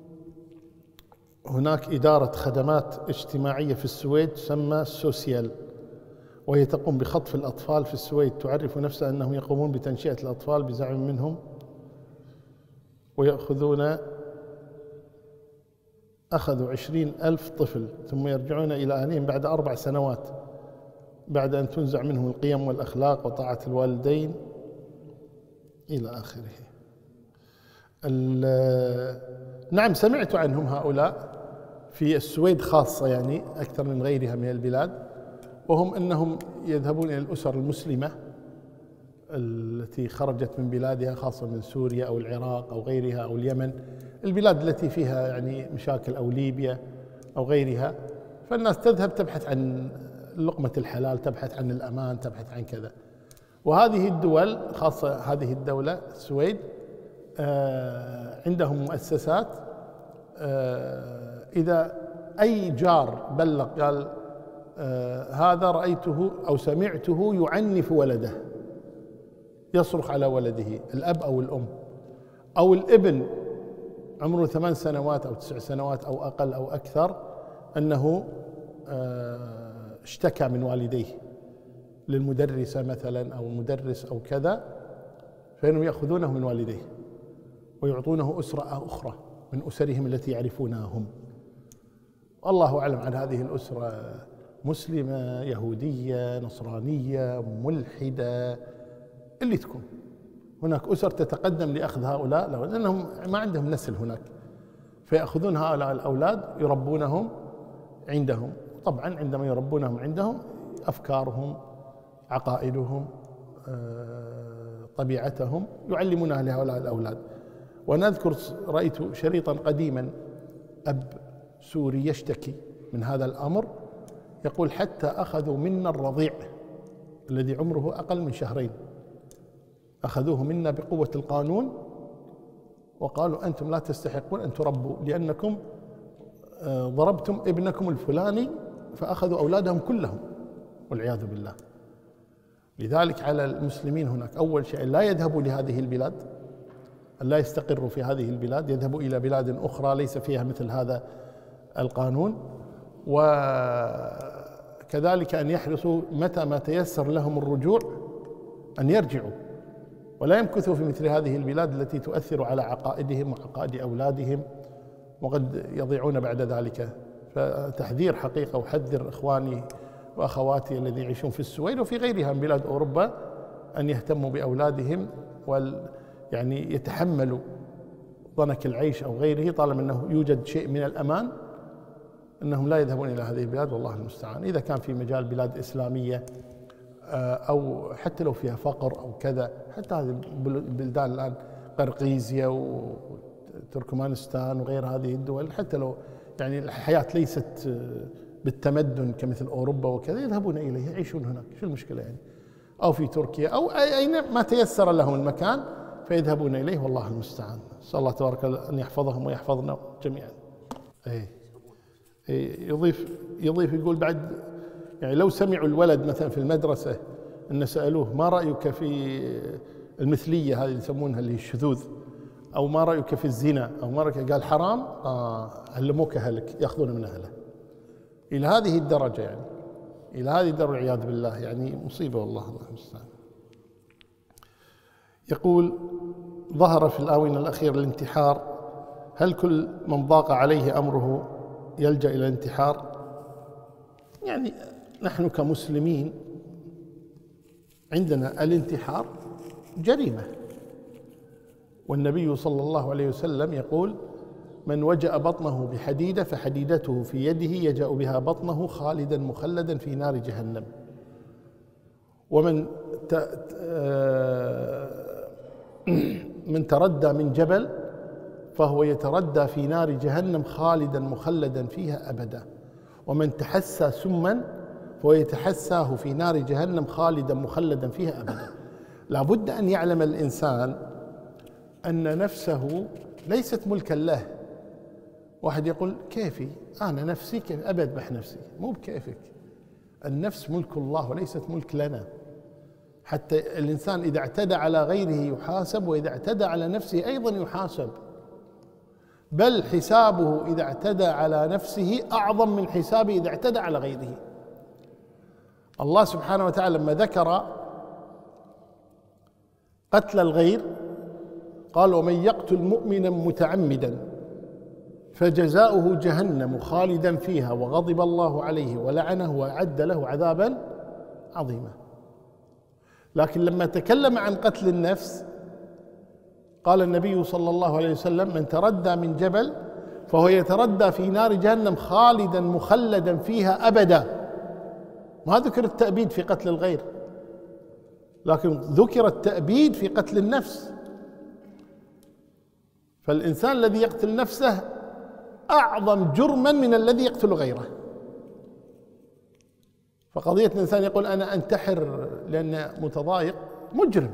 هناك إدارة خدمات اجتماعية في السويد تسمى سوسيال، وهي تقوم بخطف الأطفال في السويد، تعرف نفسها أنهم يقومون بتنشئة الأطفال بزعم منهم، أخذوا 20,000 طفل ثم يرجعون إلى أهلهم بعد 4 سنوات، بعد أن تنزع منهم القيم والأخلاق وطاعة الوالدين إلى آخره. نعم، سمعت عنهم هؤلاء في السويد خاصة، يعني أكثر من غيرها من البلاد، وهم أنهم يذهبون إلى الأسر المسلمة التي خرجت من بلادها، خاصة من سوريا أو العراق أو غيرها أو اليمن، البلاد التي فيها يعني مشاكل، أو ليبيا أو غيرها، فالناس تذهب تبحث عن لقمة الحلال، تبحث عن الأمان، تبحث عن كذا. وهذه الدول، خاصة هذه الدولة السويد، عندهم مؤسسات، إذا أي جار بلغ قال هذا رأيته أو سمعته يعنف ولده، يصرخ على ولده، الأب أو الأم أو الابن عمره 8 سنوات أو 9 سنوات أو أقل أو أكثر أنه اشتكى من والديه للمدرسة مثلا أو المدرس أو كذا، فإنهم يأخذونه من والديه ويعطونه أسرة أخرى من أسرهم التي يعرفونها هم. والله أعلم عن هذه الأسرة مسلمة، يهودية، نصرانية، ملحدة، اللي تكون. هناك أسر تتقدم لأخذ هؤلاء لأنهم ما عندهم نسل هناك، فيأخذون هؤلاء الأولاد يربونهم عندهم. طبعا عندما يربونهم عندهم أفكارهم، عقائدهم، طبيعتهم يعلمونها لهؤلاء الأولاد. وأنا أذكر رأيت شريطا قديما أب سوري يشتكي من هذا الأمر، يقول حتى أخذوا منا الرضيع الذي عمره أقل من 2 شهر، أخذوه منا بقوة القانون وقالوا أنتم لا تستحقون أن تربوا لأنكم ضربتم ابنكم الفلاني، فأخذوا أولادهم كلهم والعياذ بالله. لذلك على المسلمين هناك أول شيء لا يذهبوا لهذه البلاد، لا يستقروا في هذه البلاد، يذهبوا إلى بلاد أخرى ليس فيها مثل هذا القانون، وكذلك أن يحرصوا متى ما تيسر لهم الرجوع أن يرجعوا ولا يمكثوا في مثل هذه البلاد التي تؤثر على عقائدهم وعقائد أولادهم وقد يضيعون بعد ذلك. فتحذير حقيقة، وحذر إخواني وأخواتي الذين يعيشون في السويد وفي غيرها من بلاد أوروبا أن يهتموا بأولادهم يعني يتحملوا ضنك العيش أو غيره طالما أنه يوجد شيء من الأمان، أنهم لا يذهبون إلى هذه البلاد والله المستعان. إذا كان في مجال بلاد إسلامية أو حتى لو فيها فقر أو كذا، حتى هذه البلدان الآن قرقيزيا وتركمانستان وغير هذه الدول، حتى لو يعني الحياة ليست بالتمدن كمثل أوروبا وكذا، يذهبون إليه يعيشون هناك، شو المشكلة يعني؟ أو في تركيا أو أين ما تيسر لهم المكان فيذهبون إليه والله المستعان. نسأل الله تبارك أن يحفظهم ويحفظنا جميعا. يضيف يقول بعد يعني لو سمعوا الولد مثلا في المدرسة أن سألوه ما رأيك في المثلية هذه اللي يسمونها اللي الشذوذ، أو ما رأيك في الزنا، أو ما رأيك، قال حرام، علموك أهلك، يأخذون من أهله. إلى هذه الدرجة يعني، إلى هذه الدرجة والعياذ بالله، يعني مصيبة والله المستعان. يقول ظهر في الآونة الأخيرة الانتحار، هل كل من ضاق عليه أمره يلجأ إلى الانتحار؟ يعني نحن كمسلمين عندنا الانتحار جريمة، والنبي صلى الله عليه وسلم يقول من وجأ بطنه بحديدة فحديدته في يده يجأ بها بطنه خالدا مخلدا في نار جهنم، ومن من تردى من جبل فهو يتردى في نار جهنم خالدا مخلدا فيها أبدا، ومن تحسى سما فهو يتحساه في نار جهنم خالدا مخلدا فيها أبدا. لا بد أن يعلم الإنسان أن نفسه ليست ملكا له. واحد يقول كيفي أنا نفسي، كيف أبي أذبح نفسي؟ مو بكيفك، النفس ملك الله وليست ملك لنا. حتى الإنسان إذا اعتدى على غيره يحاسب، وإذا اعتدى على نفسه أيضا يحاسب، بل حسابه إذا اعتدى على نفسه أعظم من حسابه إذا اعتدى على غيره. الله سبحانه وتعالى لما ذكر قتل الغير قال ومن يقتل مؤمنا متعمدا فجزاؤه جهنم خالدا فيها وغضب الله عليه ولعنه وأعد له عذابا عظيما. لكن لما تكلم عن قتل النفس قال النبي صلى الله عليه وسلم من تردى من جبل فهو يتردى في نار جهنم خالدا مخلدا فيها أبدا. ما ذكر التأبيد في قتل الغير، لكن ذكر التأبيد في قتل النفس. فالإنسان الذي يقتل نفسه أعظم جرما من الذي يقتل غيره. فقضية الإنسان يقول أنا أنتحر لأنه متضايق، مجرم،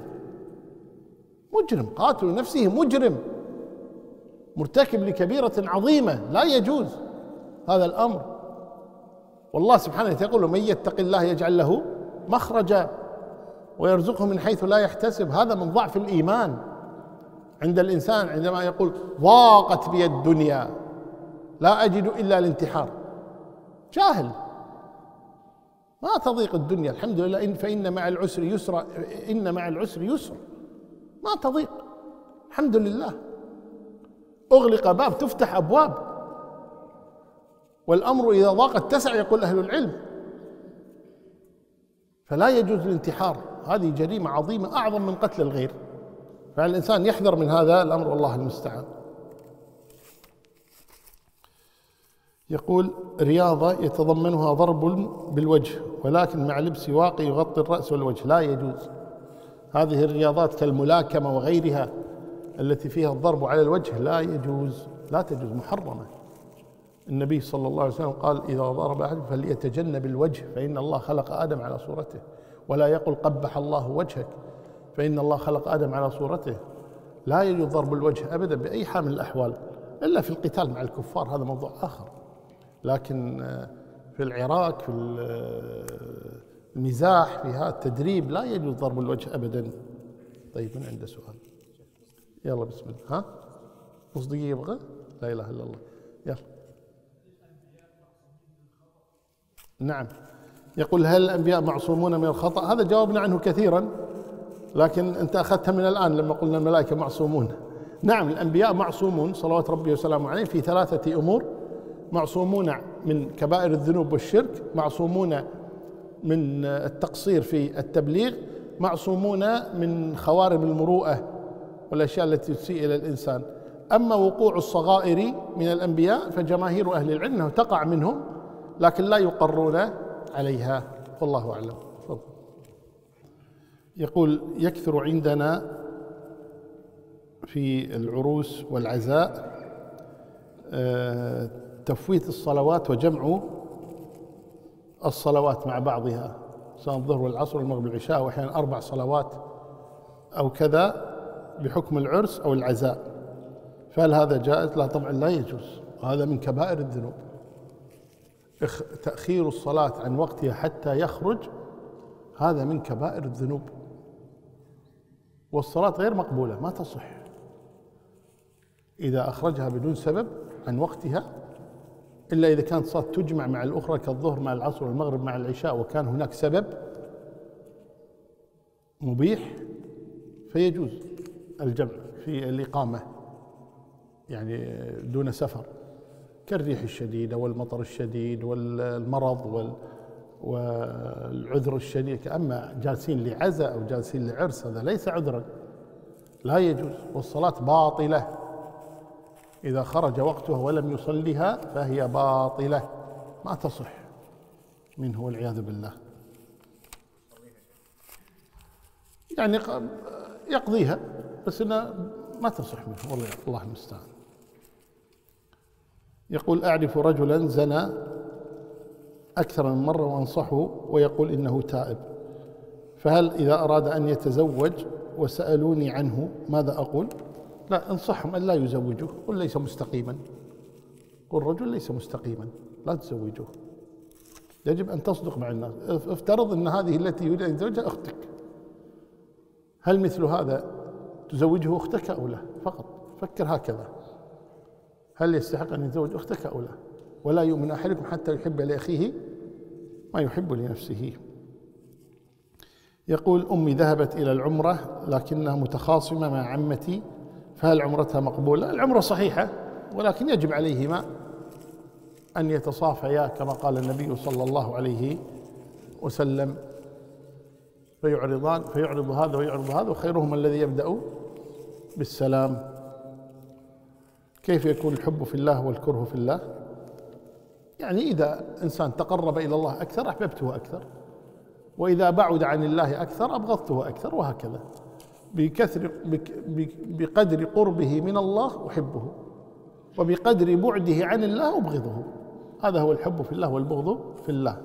قاتل نفسه مجرم، مرتكب لكبيرة عظيمة، لا يجوز هذا الأمر. والله سبحانه يقول من يتق الله يجعل له مخرجا ويرزقه من حيث لا يحتسب. هذا من ضعف الإيمان، عند الإنسان عندما يقول ضاقت بي الدنيا لا أجد إلا الانتحار، جاهل. ما تضيق الدنيا، الحمد لله، فإن مع العسر يسرا، إن مع العسر يسر، ما تضيق الحمد لله. أغلق باب تفتح أبواب، والأمر إذا ضاق اتسع يقول أهل العلم. فلا يجوز الانتحار، هذه جريمة عظيمة أعظم من قتل الغير، فالإنسان يحذر من هذا الأمر والله المستعان. يقول رياضة يتضمنها ضرب بالوجه ولكن مع لبس واقي يغطي الرأس والوجه، لا يجوز. هذه الرياضات كالملاكمة وغيرها التي فيها الضرب على الوجه لا يجوز، لا تجوز، محرمة. النبي صلى الله عليه وسلم قال إذا ضرب أحد فليتجنب الوجه فإن الله خلق آدم على صورته، ولا يقل قبح الله وجهك فإن الله خلق آدم على صورته. لا يجوز ضرب الوجه أبدا بأي حال من الأحوال، إلا في القتال مع الكفار، هذا موضوع آخر. لكن في العراك، في المزاح، في هذا التدريب، لا يجوز ضرب الوجه أبدا. طيب، من عنده سؤال؟ يلا بسم الله. ها، نص دقيقة يبغى؟ لا إله إلا الله. يلا. نعم. يقول هل الأنبياء معصومون من الخطأ؟ هذا جاوبنا عنه كثيرا، لكن أنت أخذتها من الآن لما قلنا الملائكة معصومون. نعم، الأنبياء معصومون صلوات ربي وسلامه عليه في 3 أمور: معصومون من كبائر الذنوب والشرك، معصومون من التقصير في التبليغ، معصومون من خوارم المروءة والأشياء التي تسيء إلى الإنسان. أما وقوع الصغائر من الأنبياء فجماهير أهل العلم أنه تقع منهم لكن لا يقرون عليها، والله أعلم. فضل. يقول يكثر عندنا في العروس والعزاء تفويت الصلوات وجمع الصلوات مع بعضها، سواء الظهر والعصر والمغرب والعشاء، وأحيانا 4 صلوات أو كذا بحكم العرس أو العزاء، فهل هذا جائز؟ لا طبعا لا يجوز، هذا من كبائر الذنوب. تأخير الصلاة عن وقتها حتى يخرج هذا من كبائر الذنوب، والصلاة غير مقبولة، ما تصح إذا أخرجها بدون سبب عن وقتها، إلا إذا كانت صلاة تجمع مع الأخرى كالظهر مع العصر والمغرب مع العشاء وكان هناك سبب مبيح فيجوز الجمع في الإقامة، يعني دون سفر، كالريح الشديدة والمطر الشديد والمرض والعذر الشديد. أما جالسين لعزاء أو جالسين لعرس هذا ليس عذرا، لا يجوز، والصلاة باطلة إذا خرج وقتها ولم يصلها فهي باطلة، ما تصح منه والعياذ بالله. يعني يقضيها بس إنها ما تصح منه، والله الله المستعان. يقول أعرف رجلا زنى أكثر من مرة وأنصحه ويقول إنه تائب، فهل إذا أراد أن يتزوج وسألوني عنه ماذا أقول؟ لا، انصحهم أن لا يزوجوه، قل ليس مستقيما، قل رجل ليس مستقيما لا تزوجوه. يجب أن تصدق مع الناس. افترض أن هذه التي يريد أن يتزوجها أختك، هل مثل هذا تزوجه أختك أو لا؟ فقط فكر هكذا، هل يستحق أن يتزوج أختك أو لا؟ ولا يؤمن أحدكم حتى يحب لأخيه ما يحب لنفسه. يقول أمي ذهبت إلى العمرة لكنها متخاصمة مع عمتي، فهل عمرتها مقبولة؟ العمرة صحيحة، ولكن يجب عليهما أن يتصافيا كما قال النبي صلى الله عليه وسلم، فيعرض هذا ويعرض هذا، وخيرهما الذي يبدأ بالسلام. كيف يكون الحب في الله والكره في الله؟ يعني إذا إنسان تقرب إلى الله أكثر أحببته أكثر، وإذا بعد عن الله أكثر أبغضته أكثر، وهكذا بقدر قربه من الله أحبه، وبقدر بعده عن الله أبغضه. هذا هو الحب في الله والبغض في الله.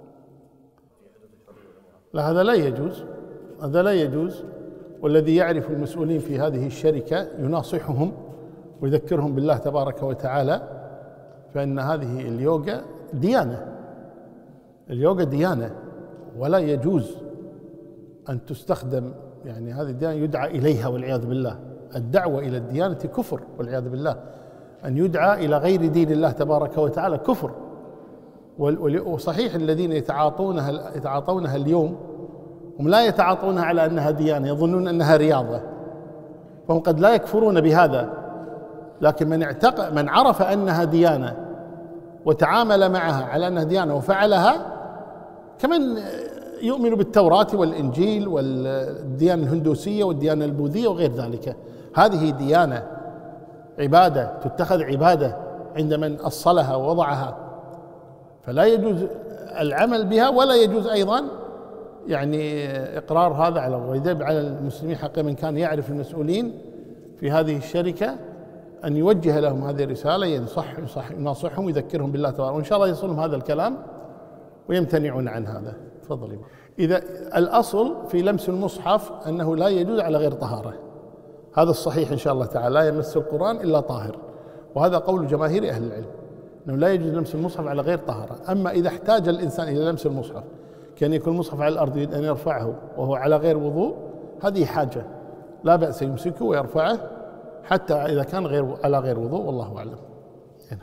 لا، هذا لا يجوز، هذا لا يجوز. والذي يعرف المسؤولين في هذه الشركة يناصحهم ويذكرهم بالله تبارك وتعالى، فإن هذه اليوغا ديانة، اليوغا ديانة، ولا يجوز أن تستخدم، يعني هذه الديانة يدعى إليها والعياذ بالله، الدعوة إلى الديانة كفر والعياذ بالله، أن يدعى إلى غير دين الله تبارك وتعالى كفر. وصحيح الذين يتعاطونها اليوم هم لا يتعاطونها على أنها ديانة، يظنون أنها رياضة، فهم قد لا يكفرون بهذا، لكن من عرف أنها ديانة وتعامل معها على أنها ديانة وفعلها، كمن يؤمن بالتوراة والإنجيل والديانة الهندوسية والديانة البوذية وغير ذلك، هذه ديانة عبادة تتخذ عبادة عند من أصلها ووضعها، فلا يجوز العمل بها، ولا يجوز أيضا يعني إقرار هذا على المسلمين حقا من كان يعرف المسؤولين في هذه الشركة أن يوجه لهم هذه الرسالة، ينصحهم ويذكرهم بالله تعالى، وإن شاء الله يصلهم هذا الكلام ويمتنعون عن هذا. تفضلي. إذا الأصل في لمس المصحف أنه لا يجوز على غير طهارة، هذا الصحيح إن شاء الله تعالى، لا يمس القرآن إلا طاهر، وهذا قول جماهير أهل العلم أنه لا يجوز لمس المصحف على غير طهارة. أما إذا احتاج الإنسان إلى لمس المصحف، كان يكون المصحف على الأرض يريد أن يرفعه وهو على غير وضوء، هذه حاجة لا بأس يمسكه ويرفعه حتى إذا كان على غير وضوء، والله أعلم. هنا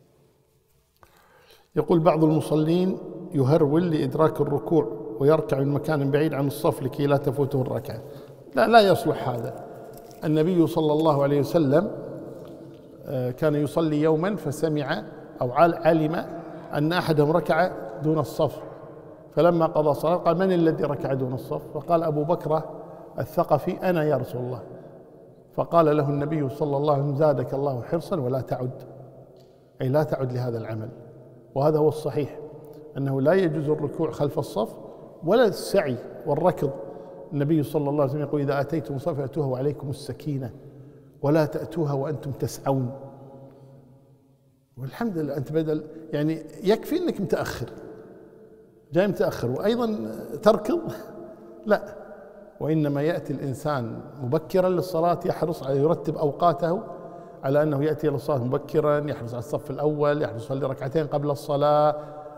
يقول بعض المصلين يهرول لإدراك الركوع ويركع من مكان بعيد عن الصف لكي لا تفوته الركعة. لا يصلح هذا. النبي صلى الله عليه وسلم كان يصلي يوما فسمع أو علم أن أحدهم ركع دون الصف، فلما قضى الصلاة قال: من الذي ركع دون الصف؟ فقال: أبو بكر الثقفي: أنا يا رسول الله. فقال له النبي صلى الله عليه وسلم: زادك الله حرصا ولا تعد، أي لا تعد لهذا العمل. وهذا هو الصحيح، أنه لا يجوز الركوع خلف الصف ولا السعي والركض. النبي صلى الله عليه وسلم يقول: إذا أتيتم الصف فأتوها وعليكم السكينة ولا تأتوها وأنتم تسعون. والحمد لله أنت بدل يعني يكفي أنك متأخر، جاي متأخر وأيضا تركض، لا، وإنما يأتي الإنسان مبكرا للصلاة، يحرص على يرتب أوقاته على أنه يأتي للصلاة مبكرا، يحرص على الصف الأول، يحرص يصلي ركعتين قبل الصلاة،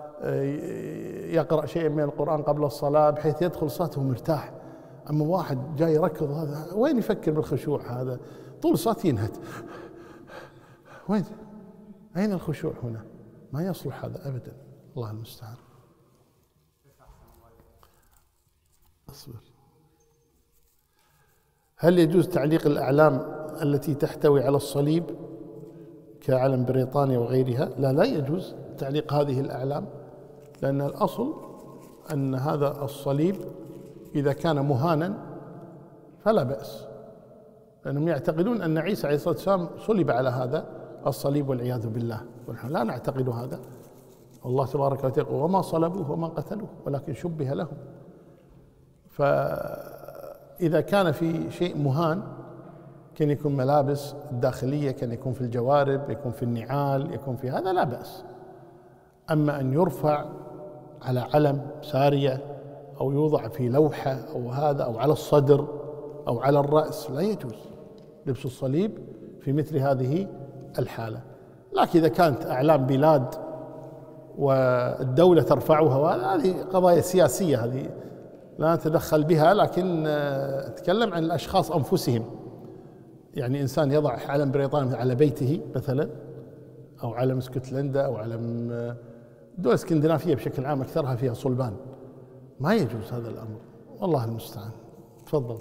يقرأ شيء من القرآن قبل الصلاة بحيث يدخل صلاته مرتاح. أما واحد جاي يركض، هذا وين يفكر بالخشوع؟ هذا طول الصلاة ينهت، وين؟ أين الخشوع هنا؟ ما يصلح هذا أبدا، الله المستعان. أصبر. هل يجوز تعليق الأعلام التي تحتوي على الصليب كعلم بريطانيا وغيرها؟ لا يجوز تعليق هذه الأعلام، لأن الأصل أن هذا الصليب إذا كان مهانا فلا بأس، لأنهم يعتقدون أن عيسى عليه الصلاة والسلام صلب على هذا الصليب والعياذ بالله، ونحن لا نعتقد هذا. الله تبارك وتعالى: وما صلبوه وما قتلوه ولكن شبه لهم. فإذا كان في شيء مهان، كان يكون ملابس الداخلية، كان يكون في الجوارب، يكون في النعال، يكون في هذا، لا بأس. أما أن يرفع على علم سارية أو يوضع في لوحة أو هذا أو على الصدر أو على الرأس، لا يجوز لبس الصليب في مثل هذه الحالة. لكن إذا كانت أعلام بلاد والدولة ترفعها، هذه قضايا سياسية، هذه لا نتدخل بها، لكن أتكلم عن الأشخاص أنفسهم. يعني إنسان يضع علم بريطانيا على بيته مثلا، أو علم اسكتلندا، أو علم دول اسكندنافية بشكل عام أكثرها فيها صلبان، ما يجوز هذا الأمر، والله المستعان. تفضل.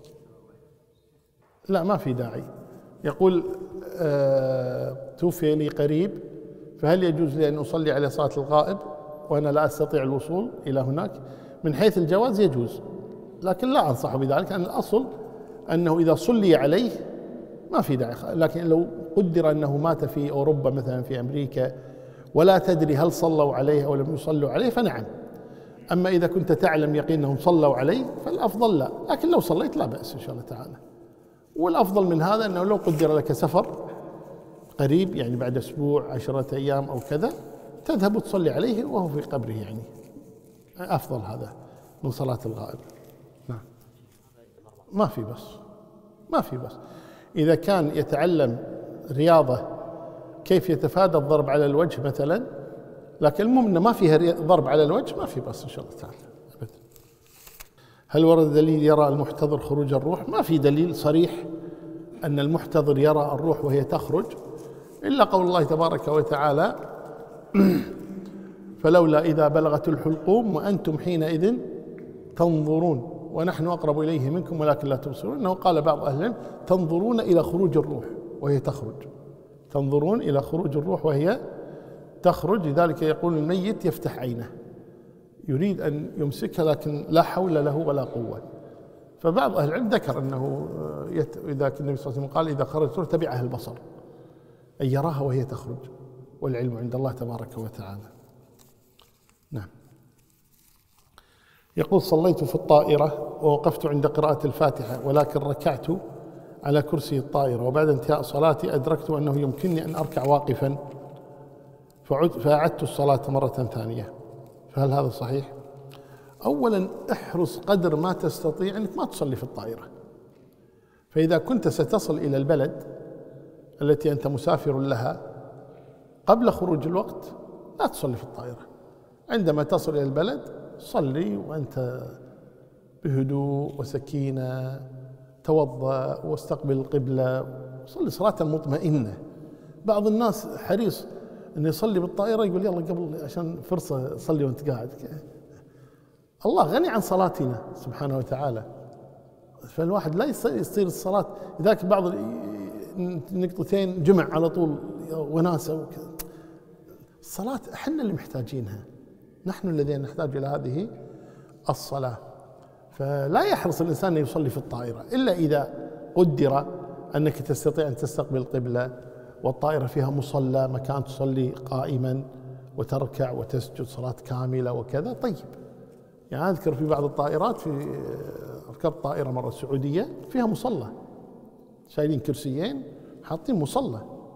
لا، ما في داعي. يقول: توفي لي قريب، فهل يجوز لي أن أصلي على صلاة الغائب وأنا لا أستطيع الوصول إلى هناك؟ من حيث الجواز يجوز، لكن لا أنصح بذلك، لأن الأصل أنه إذا صلي عليه ما في داعي. لكن لو قدر أنه مات في أوروبا مثلا، في أمريكا، ولا تدري هل صلوا عليه أو لم يصلوا عليه، فنعم. أما إذا كنت تعلم يقين أنهم صلوا عليه فالأفضل لا، لكن لو صليت لا بأس إن شاء الله تعالى. والأفضل من هذا أنه لو قدر لك سفر قريب، يعني بعد أسبوع 10 أيام أو كذا، تذهب وتصلي عليه وهو في قبره، يعني أفضل هذا من صلاة الغائب. نعم، ما في بس إذا كان يتعلم رياضة كيف يتفادى الضرب على الوجه مثلا، لكن المهم أنه ما فيها ضرب على الوجه، ما في بس إن شاء الله تعالى. هل ورد دليل يرى المحتضر خروج الروح؟ ما في دليل صريح أن المحتضر يرى الروح وهي تخرج، إلا قول الله تبارك وتعالى: فلولا إذا بلغت الحلقوم وأنتم حينئذ تنظرون ونحن أقرب إليه منكم ولكن لا تبصرون. إنه قال بعض أهل العلم: تنظرون إلى خروج الروح وهي تخرج، تنظرون إلى خروج الروح وهي تخرج. لذلك يقول الميت يفتح عينه يريد أن يمسكها لكن لا حول له ولا قوة. فبعض أهل العلم ذكر أنه إذا النبي صلى الله عليه وسلم قال: إذا خرجت الروح تبعها البصر، أي يراها وهي تخرج، والعلم عند الله تبارك وتعالى. نعم. يقول: صليت في الطائرة ووقفت عند قراءة الفاتحة، ولكن ركعت على كرسي الطائرة، وبعد انتهاء صلاتي أدركت أنه يمكنني أن أركع واقفا، فأعدت الصلاة مرة ثانية، فهل هذا صحيح؟ أولا احرص قدر ما تستطيع أنك ما تصلي في الطائرة. فإذا كنت ستصل إلى البلد التي أنت مسافر لها قبل خروج الوقت لا تصلي في الطائرة. عندما تصل إلى البلد صلي وأنت بهدوء وسكينة، توضأ واستقبل القبلة، صلي صلاة مطمئنة. بعض الناس حريص أن يصلي بالطائرة، يقول: يلا قبل عشان فرصة صلي وأنت قاعد. الله غني عن صلاتنا سبحانه وتعالى، فالواحد لا يصير الصلاة لذلك بعض نقطتين جمع على طول وناسة وكذا. الصلاة احنا اللي محتاجينها، نحن الذين نحتاج إلى هذه الصلاة. فلا يحرص الإنسان أن يصلي في الطائرة إلا إذا قدر أنك تستطيع أن تستقبل القبلة والطائرة فيها مصلى، مكان تصلي قائما وتركع وتسجد صلاة كاملة وكذا. طيب، يعني أذكر في بعض الطائرات، في ركبت طائرة مرة سعودية فيها مصلى، شايلين كرسيين حاطين مصلى،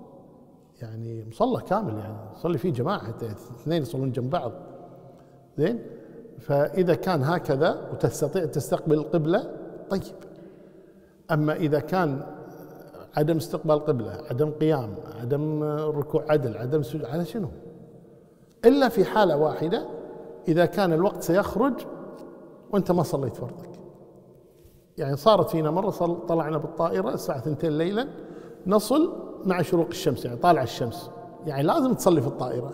يعني مصلى كامل، يعني يصلي فيه جماعة حتى اثنين يصلون جنب بعض. زين. فإذا كان هكذا وتستطيع تستقبل القبلة طيب. أما إذا كان عدم استقبال قبلة، عدم قيام، عدم ركوع عدل، عدم سجود، على شنو؟ إلا في حالة واحدة، إذا كان الوقت سيخرج وأنت ما صليت فرضك. يعني صارت فينا مرة طلعنا بالطائرة الساعة 2 ليلا، نصل مع شروق الشمس، يعني طالع الشمس، يعني لازم تصلي في الطائرة.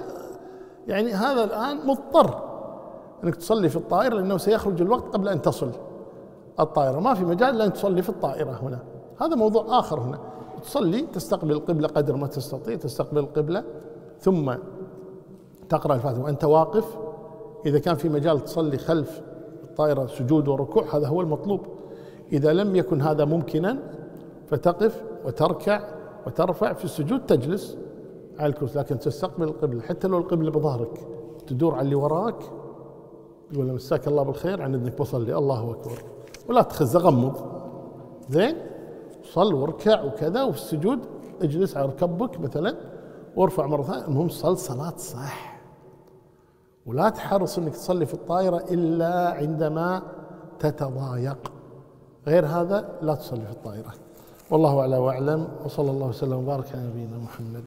هذا الآن مضطر أنك تصلي في الطائرة لأنه سيخرج الوقت قبل أن تصل الطائرة، ما في مجال لأن تصلي في الطائرة هنا. هذا موضوع آخر. هنا تصلي تستقبل القبلة قدر ما تستطيع، تستقبل القبلة ثم تقرأ الفاتحة وأنت واقف. إذا كان في مجال تصلي خلف الطائرة سجود وركوع هذا هو المطلوب. إذا لم يكن هذا ممكنا فتقف وتركع وترفع، في السجود تجلس على الكرسي، لكن تستقبل القبلة حتى لو القبلة بظهرك، تدور على اللي وراك تقول مساك الله بالخير عن إذنك بصلي، الله أكبر، ولا تخز غمض. زين، صل واركع وكذا، وفي السجود اجلس على ركبك مثلا وارفع مرة ثانية. المهم صل صلاة صح، ولا تحرص انك تصلي في الطائرة الا عندما تتضايق، غير هذا لا تصلي في الطائرة. والله أعلى وأعلم، وصلى الله وسلم وبارك على نبينا محمد.